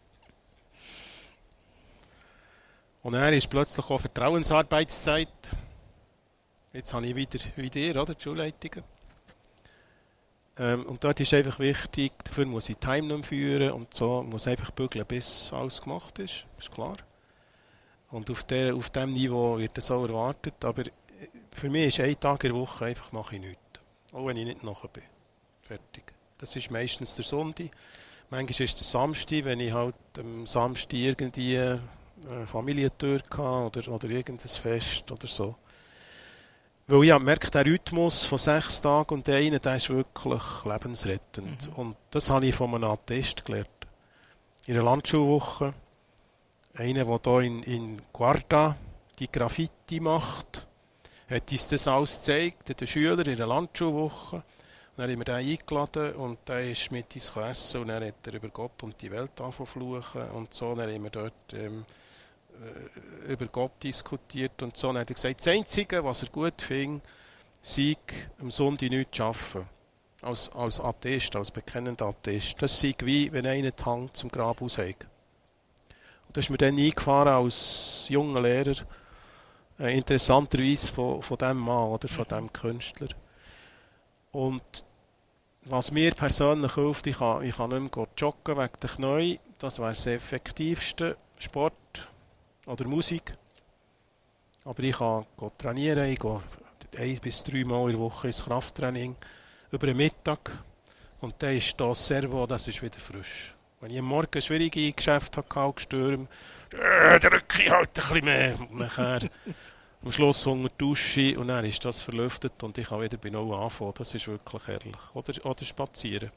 Speaker 3: Und dann ist plötzlich auch Vertrauensarbeitszeit. Jetzt habe ich wieder, wie dir, oder, die Schulleitungen. Ähm, und dort ist einfach wichtig, dafür muss ich Time führen und so, muss einfach bügeln, bis alles gemacht ist, ist klar. Und auf, der, auf diesem Niveau wird das auch erwartet, aber für mich ist ein Tag in der Woche einfach, mache ich nichts. Auch wenn ich nicht nachher bin. Fertig. Das ist meistens der Sonntag. Manchmal ist es der Samstag, wenn ich halt am Samstag irgendwie eine Familientour hatte oder, oder irgendein Fest oder so. Weil ich habe gemerkt, der Rhythmus von sechs Tagen und der eine, der ist wirklich lebensrettend. Mhm. Und das habe ich von einem Attest gelernt. In einer Landschulwoche. Einer, der hier in, in Guarda die Graffiti macht, hat uns das alles gezeigt, den Schüler in der Landschulwoche. Und dann haben wir den eingeladen und der ist mit uns essen und dann hat er über Gott und die Welt angefangen und so. Dann haben wir dort ähm, über Gott diskutiert und so. Dann hat er gesagt, das Einzige, was er gut findet, sei am Sonntag nichts zu arbeiten. Als, als Atheist, als bekennender Atheist. Das sei wie, wenn einer den Hang zum Grab aushält. Und das ist mir dann eingefahren als junger Lehrer, äh, interessanterweise von, von diesem Mann oder von diesem Künstler. Und was mir persönlich hilft, ich kann, ich kann nicht mehr joggen wegen der Knie, das wäre das effektivste. Sport oder Musik. Aber ich kann trainieren, ich gehe ein bis drei Mal in der Woche ins Krafttraining über den Mittag. Und dann ist das Servo, das ist wieder frisch. Wenn ich am Morgen schwierige Geschäfte hatte, gestürmt, äh, drücke ich halt ein bisschen mehr. Und nachher am Schluss unter die Dusche und dann ist das verlüftet und ich kann wieder bei Null anfangen. Das ist wirklich herrlich. Oder, oder spazieren.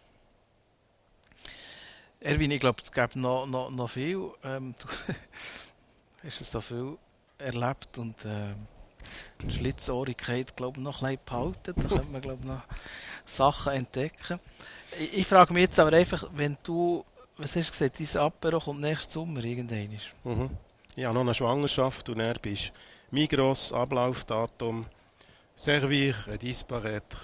Speaker 2: Erwin, ich glaube, es gibt noch, noch, noch viel. Ähm, du hast so viel erlebt und äh, die Schlitzohrigkeit, glaube ich, noch ein bisschen behalten. Da könnte man, glaube ich, noch Sachen entdecken. Ich, ich frage mich jetzt aber einfach, wenn du, was hast du gesagt, dein Apero kommt nächsten Sommer irgendwann.
Speaker 3: Mhm. Ich habe noch eine Schwangerschaft und dann bist Migros, Ablaufdatum, Servir, Disparaître.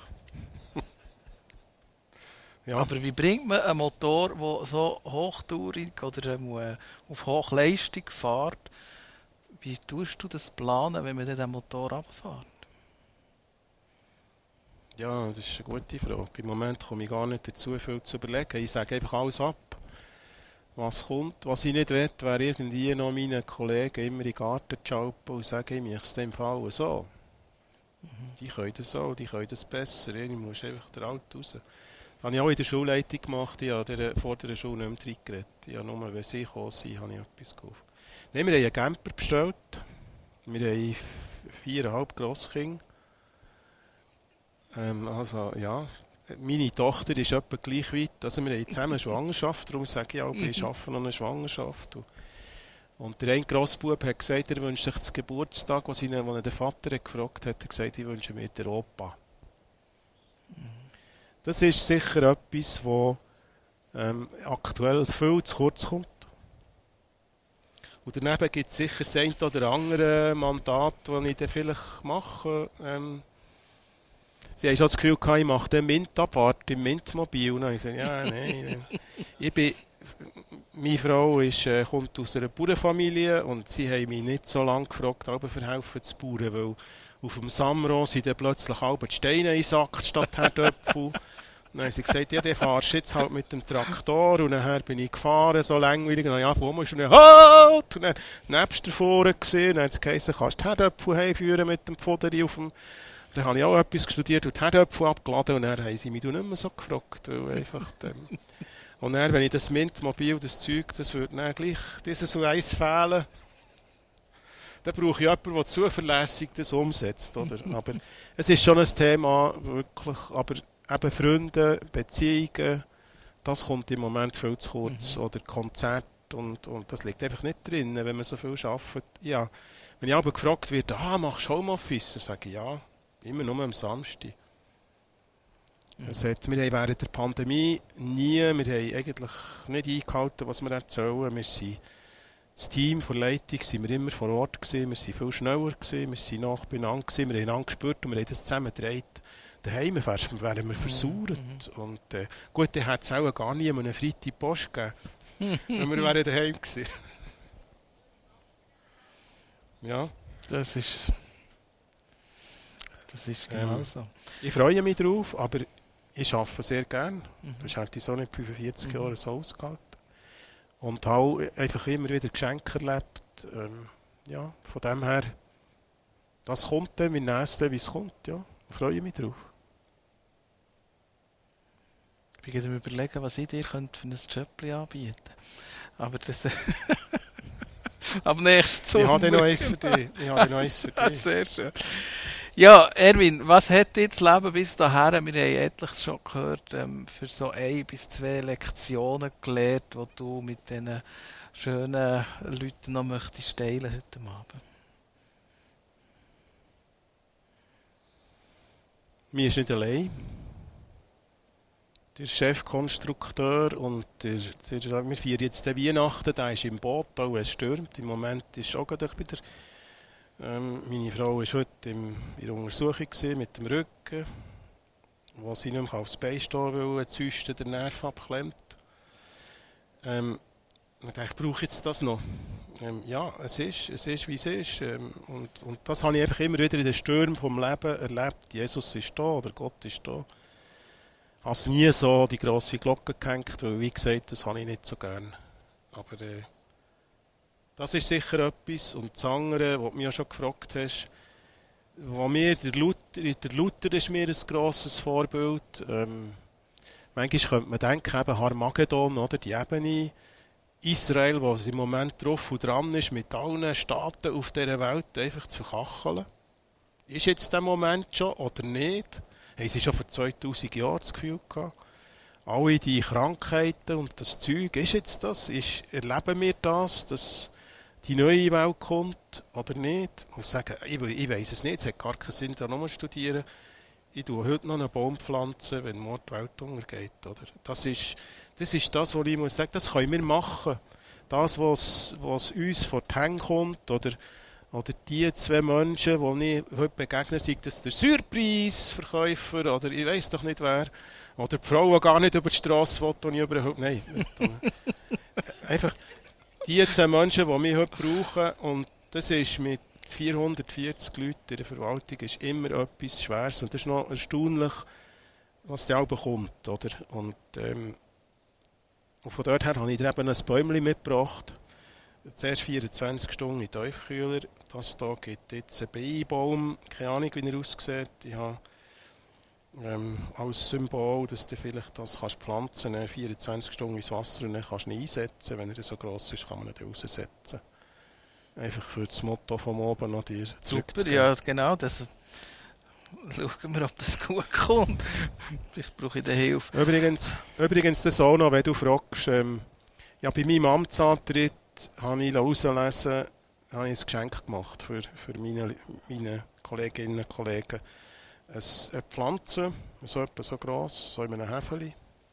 Speaker 3: Ja.
Speaker 2: Aber wie bringt man einen Motor, der so hochtourig oder äh, auf Hochleistung fährt, wie tust du das planen, wenn man den Motor runterfährt?
Speaker 3: Ja, das ist eine gute Frage. Im Moment komme ich gar nicht dazu, viel zu überlegen. Ich sage einfach alles ab. was kommt. Was ich nicht will, wäre irgendwie noch meinen Kollegen immer in den Garten zu schalten und sagen, ich möchte es dem Fall so. Mhm. Die können das so, die können das besser. Ich muss einfach der Alt raus. Das habe ich auch in der Schulleitung gemacht. Ich habe der, vor der Schule nicht mehr reingeredet. Ich habe nur, wenn sie gekommen sind, habe ich etwas gekauft. Nein, wir haben einen Camper bestellt. Wir haben viereinhalb Grosskinder. Ähm, also, ja. Meine Tochter ist etwa gleich weit. Also wir haben zusammen eine Schwangerschaft. Darum sage ich auch, ich arbeite noch eine Schwangerschaft. Und der eine Grossbub hat gesagt, er wünscht sich zum Geburtstag, als ihn, als ihn der Vater hat gefragt hat, er gesagt, ich wünsche mir den Opa. Das ist sicher etwas, das ähm, aktuell viel zu kurz kommt. Und daneben gibt es sicher das eine oder andere Mandat, das ich dann vielleicht mache. Ähm, sie haben schon das Gefühl gehabt, ich mache den Mint-Abfahrt im Mintmobil. Und ich sage, ja, nein. ich bin, meine Frau ist, äh, kommt aus einer Bauernfamilie und sie haben mich nicht so lange gefragt, aber für helfen zu bauen, weil auf dem Samro sind dann plötzlich halb die Steine eingesackt statt Herdöpfel. Dann haben sie gesagt, ja, dann fahrst du jetzt halt mit dem Traktor. Und nachher bin ich gefahren, so langweilig. Und dann, ja, wo musst du denn halt? Und dann nebst davor gesehen. Dann hat es geheißen, kannst du die Herdöpfel heimführen mit dem Pfoderi auf dem... Dann habe ich auch etwas studiert und die Herdöpfel abgeladen. Und dann haben sie mich nicht mehr so gefragt. Weil einfach, ähm und dann, wenn ich das Mintmobil, das Zeug, das würde dann gleich dieses so eins fehlen. Dann brauche ich jemanden, der zuverlässig das umsetzt. Oder? Aber es ist schon ein Thema, wirklich. Aber eben Freunde, Beziehungen, das kommt im Moment viel zu kurz. Mhm. Oder Konzerte und, und das liegt einfach nicht drin, wenn man so viel arbeitet. Ja, wenn ich aber gefragt werde, ah, machst du Homeoffice? Dann sage ich ja, immer nur am Samstag. Mhm. Das hat, wir haben während der Pandemie nie, wir haben eigentlich nicht eingehalten, was wir erzählen. Wir sind das Team von Leitung sind wir immer vor Ort gewesen, wir sind viel schneller gewesen, wir sind nah beieinander gewesen, wir haben einander gespürt und wir haben das zusammen gedreht. Daheim wären wir versauert. Mhm. Und, äh, gut, dann hätte es auch gar nie eine Freitag Post gegeben, wenn wir wären daheim gewesen. Ja.
Speaker 2: Das ist, das ist genau ähm, so.
Speaker 3: Ich freue mich drauf, aber ich arbeite sehr gerne. Mhm. Das hätte ich so nicht fünfundvierzig mhm. Jahre so ausgehalten. Und auch einfach immer wieder Geschenke erlebt. Ähm, ja, von dem her, das kommt dann, wir nächsten, wie es kommt. Ja. Ich freue mich drauf.
Speaker 2: Ich bin mir überlegen, was ich dir für ein Jobli anbieten könnte. Aber das... Ab nächstes Sommer.
Speaker 3: Ich habe noch eins für dich. Ich habe noch eins für dich.
Speaker 2: Sehr schön. Ja, Erwin, was hat dir das Leben bis dahin? Wir haben etliches schon gehört, ähm, für so ein bis zwei Lektionen gelernt, die du mit diesen schönen Leuten noch möchtest teilen heute Abend.
Speaker 3: Mir ist nicht allein. Der Chefkonstrukteur und der, der, wir feiern jetzt den Weihnachten, der ist im Boot, auch es stürmt. Im Moment ist auch gerade wieder. Ähm, meine Frau war heute in ihrer Untersuchung mit dem Rücken, wo sie nicht mehr aufs Bein stehen will, züsten, der Nerv abklemmt. Ähm, ich dachte, ich brauche jetzt das noch. Ähm, ja, es ist, es ist, wie es ist. Ähm, und, und das habe ich einfach immer wieder in den Stürmen vom Leben erlebt. Jesus ist da oder Gott ist da. Ich habe nie so die grosse Glocke gehängt, weil, wie gesagt, das habe ich nicht so gern. Aber äh, das ist sicher etwas. Und das andere, was du mich ja schon gefragt hast, wo mir, der Luther, der Luther ist mir ein grosses Vorbild. Ähm, manchmal könnte man denken, eben Harmagedon, oder, die Ebene Israel, wo es im Moment drauf und dran ist, mit allen Staaten auf dieser Welt einfach zu verkacheln. Ist jetzt der Moment schon oder nicht? Haben sie schon vor zweitausend Jahren das Gefühl gehabt? Alle die Krankheiten und das Zeug, ist jetzt das? Ist, erleben wir das, dass die neue Welt kommt oder nicht? Ich muss sagen, ich, ich weiss es nicht, es hat gar keinen Sinn, da nochmal studieren. Ich tue heute noch einen Baum pflanzen, wenn morgen die Welt untergeht. Oder? Das, ist, das ist das, was ich muss sagen, das können wir machen. Das, was, was uns vor die Hände kommt, oder Oder die zwei Menschen, die ich heute begegne, sei das der Surprise-Verkäufer oder ich weiss doch nicht wer. Oder die Frau, die gar nicht über die Strasse will, und ich überhaupt... Nein. Einfach die zwei Menschen, die mich heute brauchen. Und das ist mit vierhundertvierzig Leuten in der Verwaltung ist immer etwas Schweres. Und das ist noch erstaunlich, was da auch bekommt. Oder? Und ähm, Und von dort her habe ich dir eben ein Bäumchen mitgebracht. Zuerst vierundzwanzig Stunden in Tiefkühler. Das hier gibt jetzt einen Bienenbaum. Keine Ahnung, wie er aussieht. Ich habe ähm, als Symbol, dass du vielleicht das kannst pflanzen kannst, vierundzwanzig Stunden ins Wasser und dann kannst du ihn einsetzen. Wenn er so gross ist, kann man ihn raussetzen. Einfach für das Motto vom Oben noch dir zurückzugeben.
Speaker 2: Super, ja genau. Das schauen wir, ob das gut kommt. Vielleicht brauche ich da Hilfe.
Speaker 3: Übrigens, übrigens das auch noch, wenn du fragst, ähm, ja, bei meinem Amtsantritt habe ich herauslesen, habe ich ein Geschenk gemacht für, für meine, meine Kolleginnen und Kollegen. Eine Pflanze, so etwa so gross, so in einem Häfeli.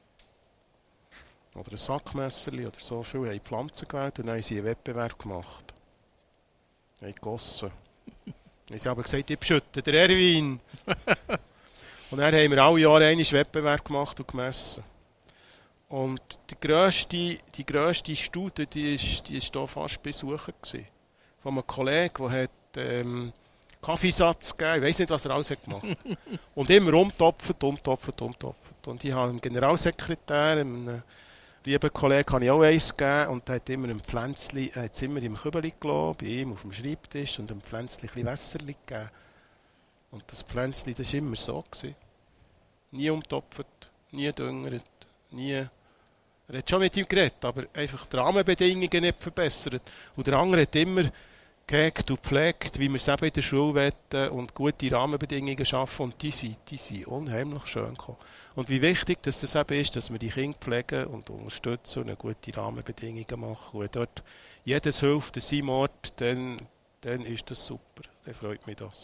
Speaker 3: Oder ein Sackmesserli oder so. Viele haben Pflanzen gewählt und dann haben sie einen Wettbewerb gemacht. Sie haben gegossen. Dann haben sie aber gesagt, ich beschütte den Erwin. Und dann haben wir alle Jahre einen Wettbewerb gemacht und gemessen. Und die grösste, die grösste Studie, die ist, die ist hier fast besucht gewesen. Von einem Kollegen, der hat, ähm, Kaffeesatz gegeben. Ich weiss nicht, was er alles hat gemacht. Und immer umtopft, umtopft, umtopft. Und ich habe dem Generalsekretär, einem lieben Kollegen, habe ich auch eins gegeben. Und der hat immer ein Pflänzchen, er hat es immer im Kübeli gelassen, bei ihm auf dem Schreibtisch, und ein Pflänzchen ein bisschen Wässerchen gegeben. Und das Pflänzchen, das war immer so gewesen. Nie umtopft, nie düngert, nie. Er hat schon mit ihm geredet, aber einfach die Rahmenbedingungen nicht verbessert. Und der andere hat immer gehegt und gepflegt, wie wir es eben in der Schule wollen und gute Rahmenbedingungen schaffen. Und die sind, die sind unheimlich schön gekommen. Und wie wichtig dass das eben ist, dass wir die Kinder pflegen und unterstützen und gute Rahmenbedingungen machen. Und wenn dort jedes hilft an seinem Ort, dann, dann ist das super. Dann freut mich das.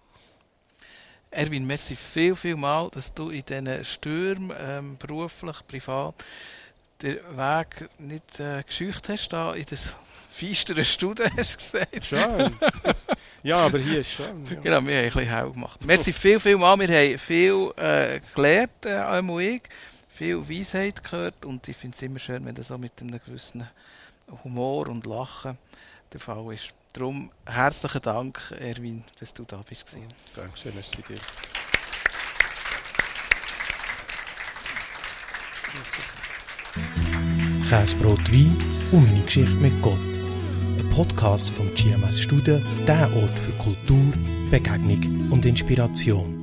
Speaker 2: Erwin, merci viel, viel mal, dass du in diesen Stürmen, ähm, beruflich, privat, den Weg nicht äh, gescheucht hast, da in das feisteren Studien, hast du gesagt.
Speaker 3: Schön. Ja, aber hier ist schön. Ja.
Speaker 2: Genau, wir haben ein bisschen hell gemacht. Merci viel, viel mal. Wir haben viel äh, gelernt, äh, auch ich, viel Weisheit gehört, und ich finde es immer schön, wenn das so mit einem gewissen Humor und Lachen der Fall ist. Darum herzlichen Dank, Erwin, dass du da bist.
Speaker 3: Dankeschön, merci dir.
Speaker 1: Käsebrot, Wein und meine Geschichte mit Gott. Ein Podcast vom G M S Studen, der Ort für Kultur, Begegnung und Inspiration.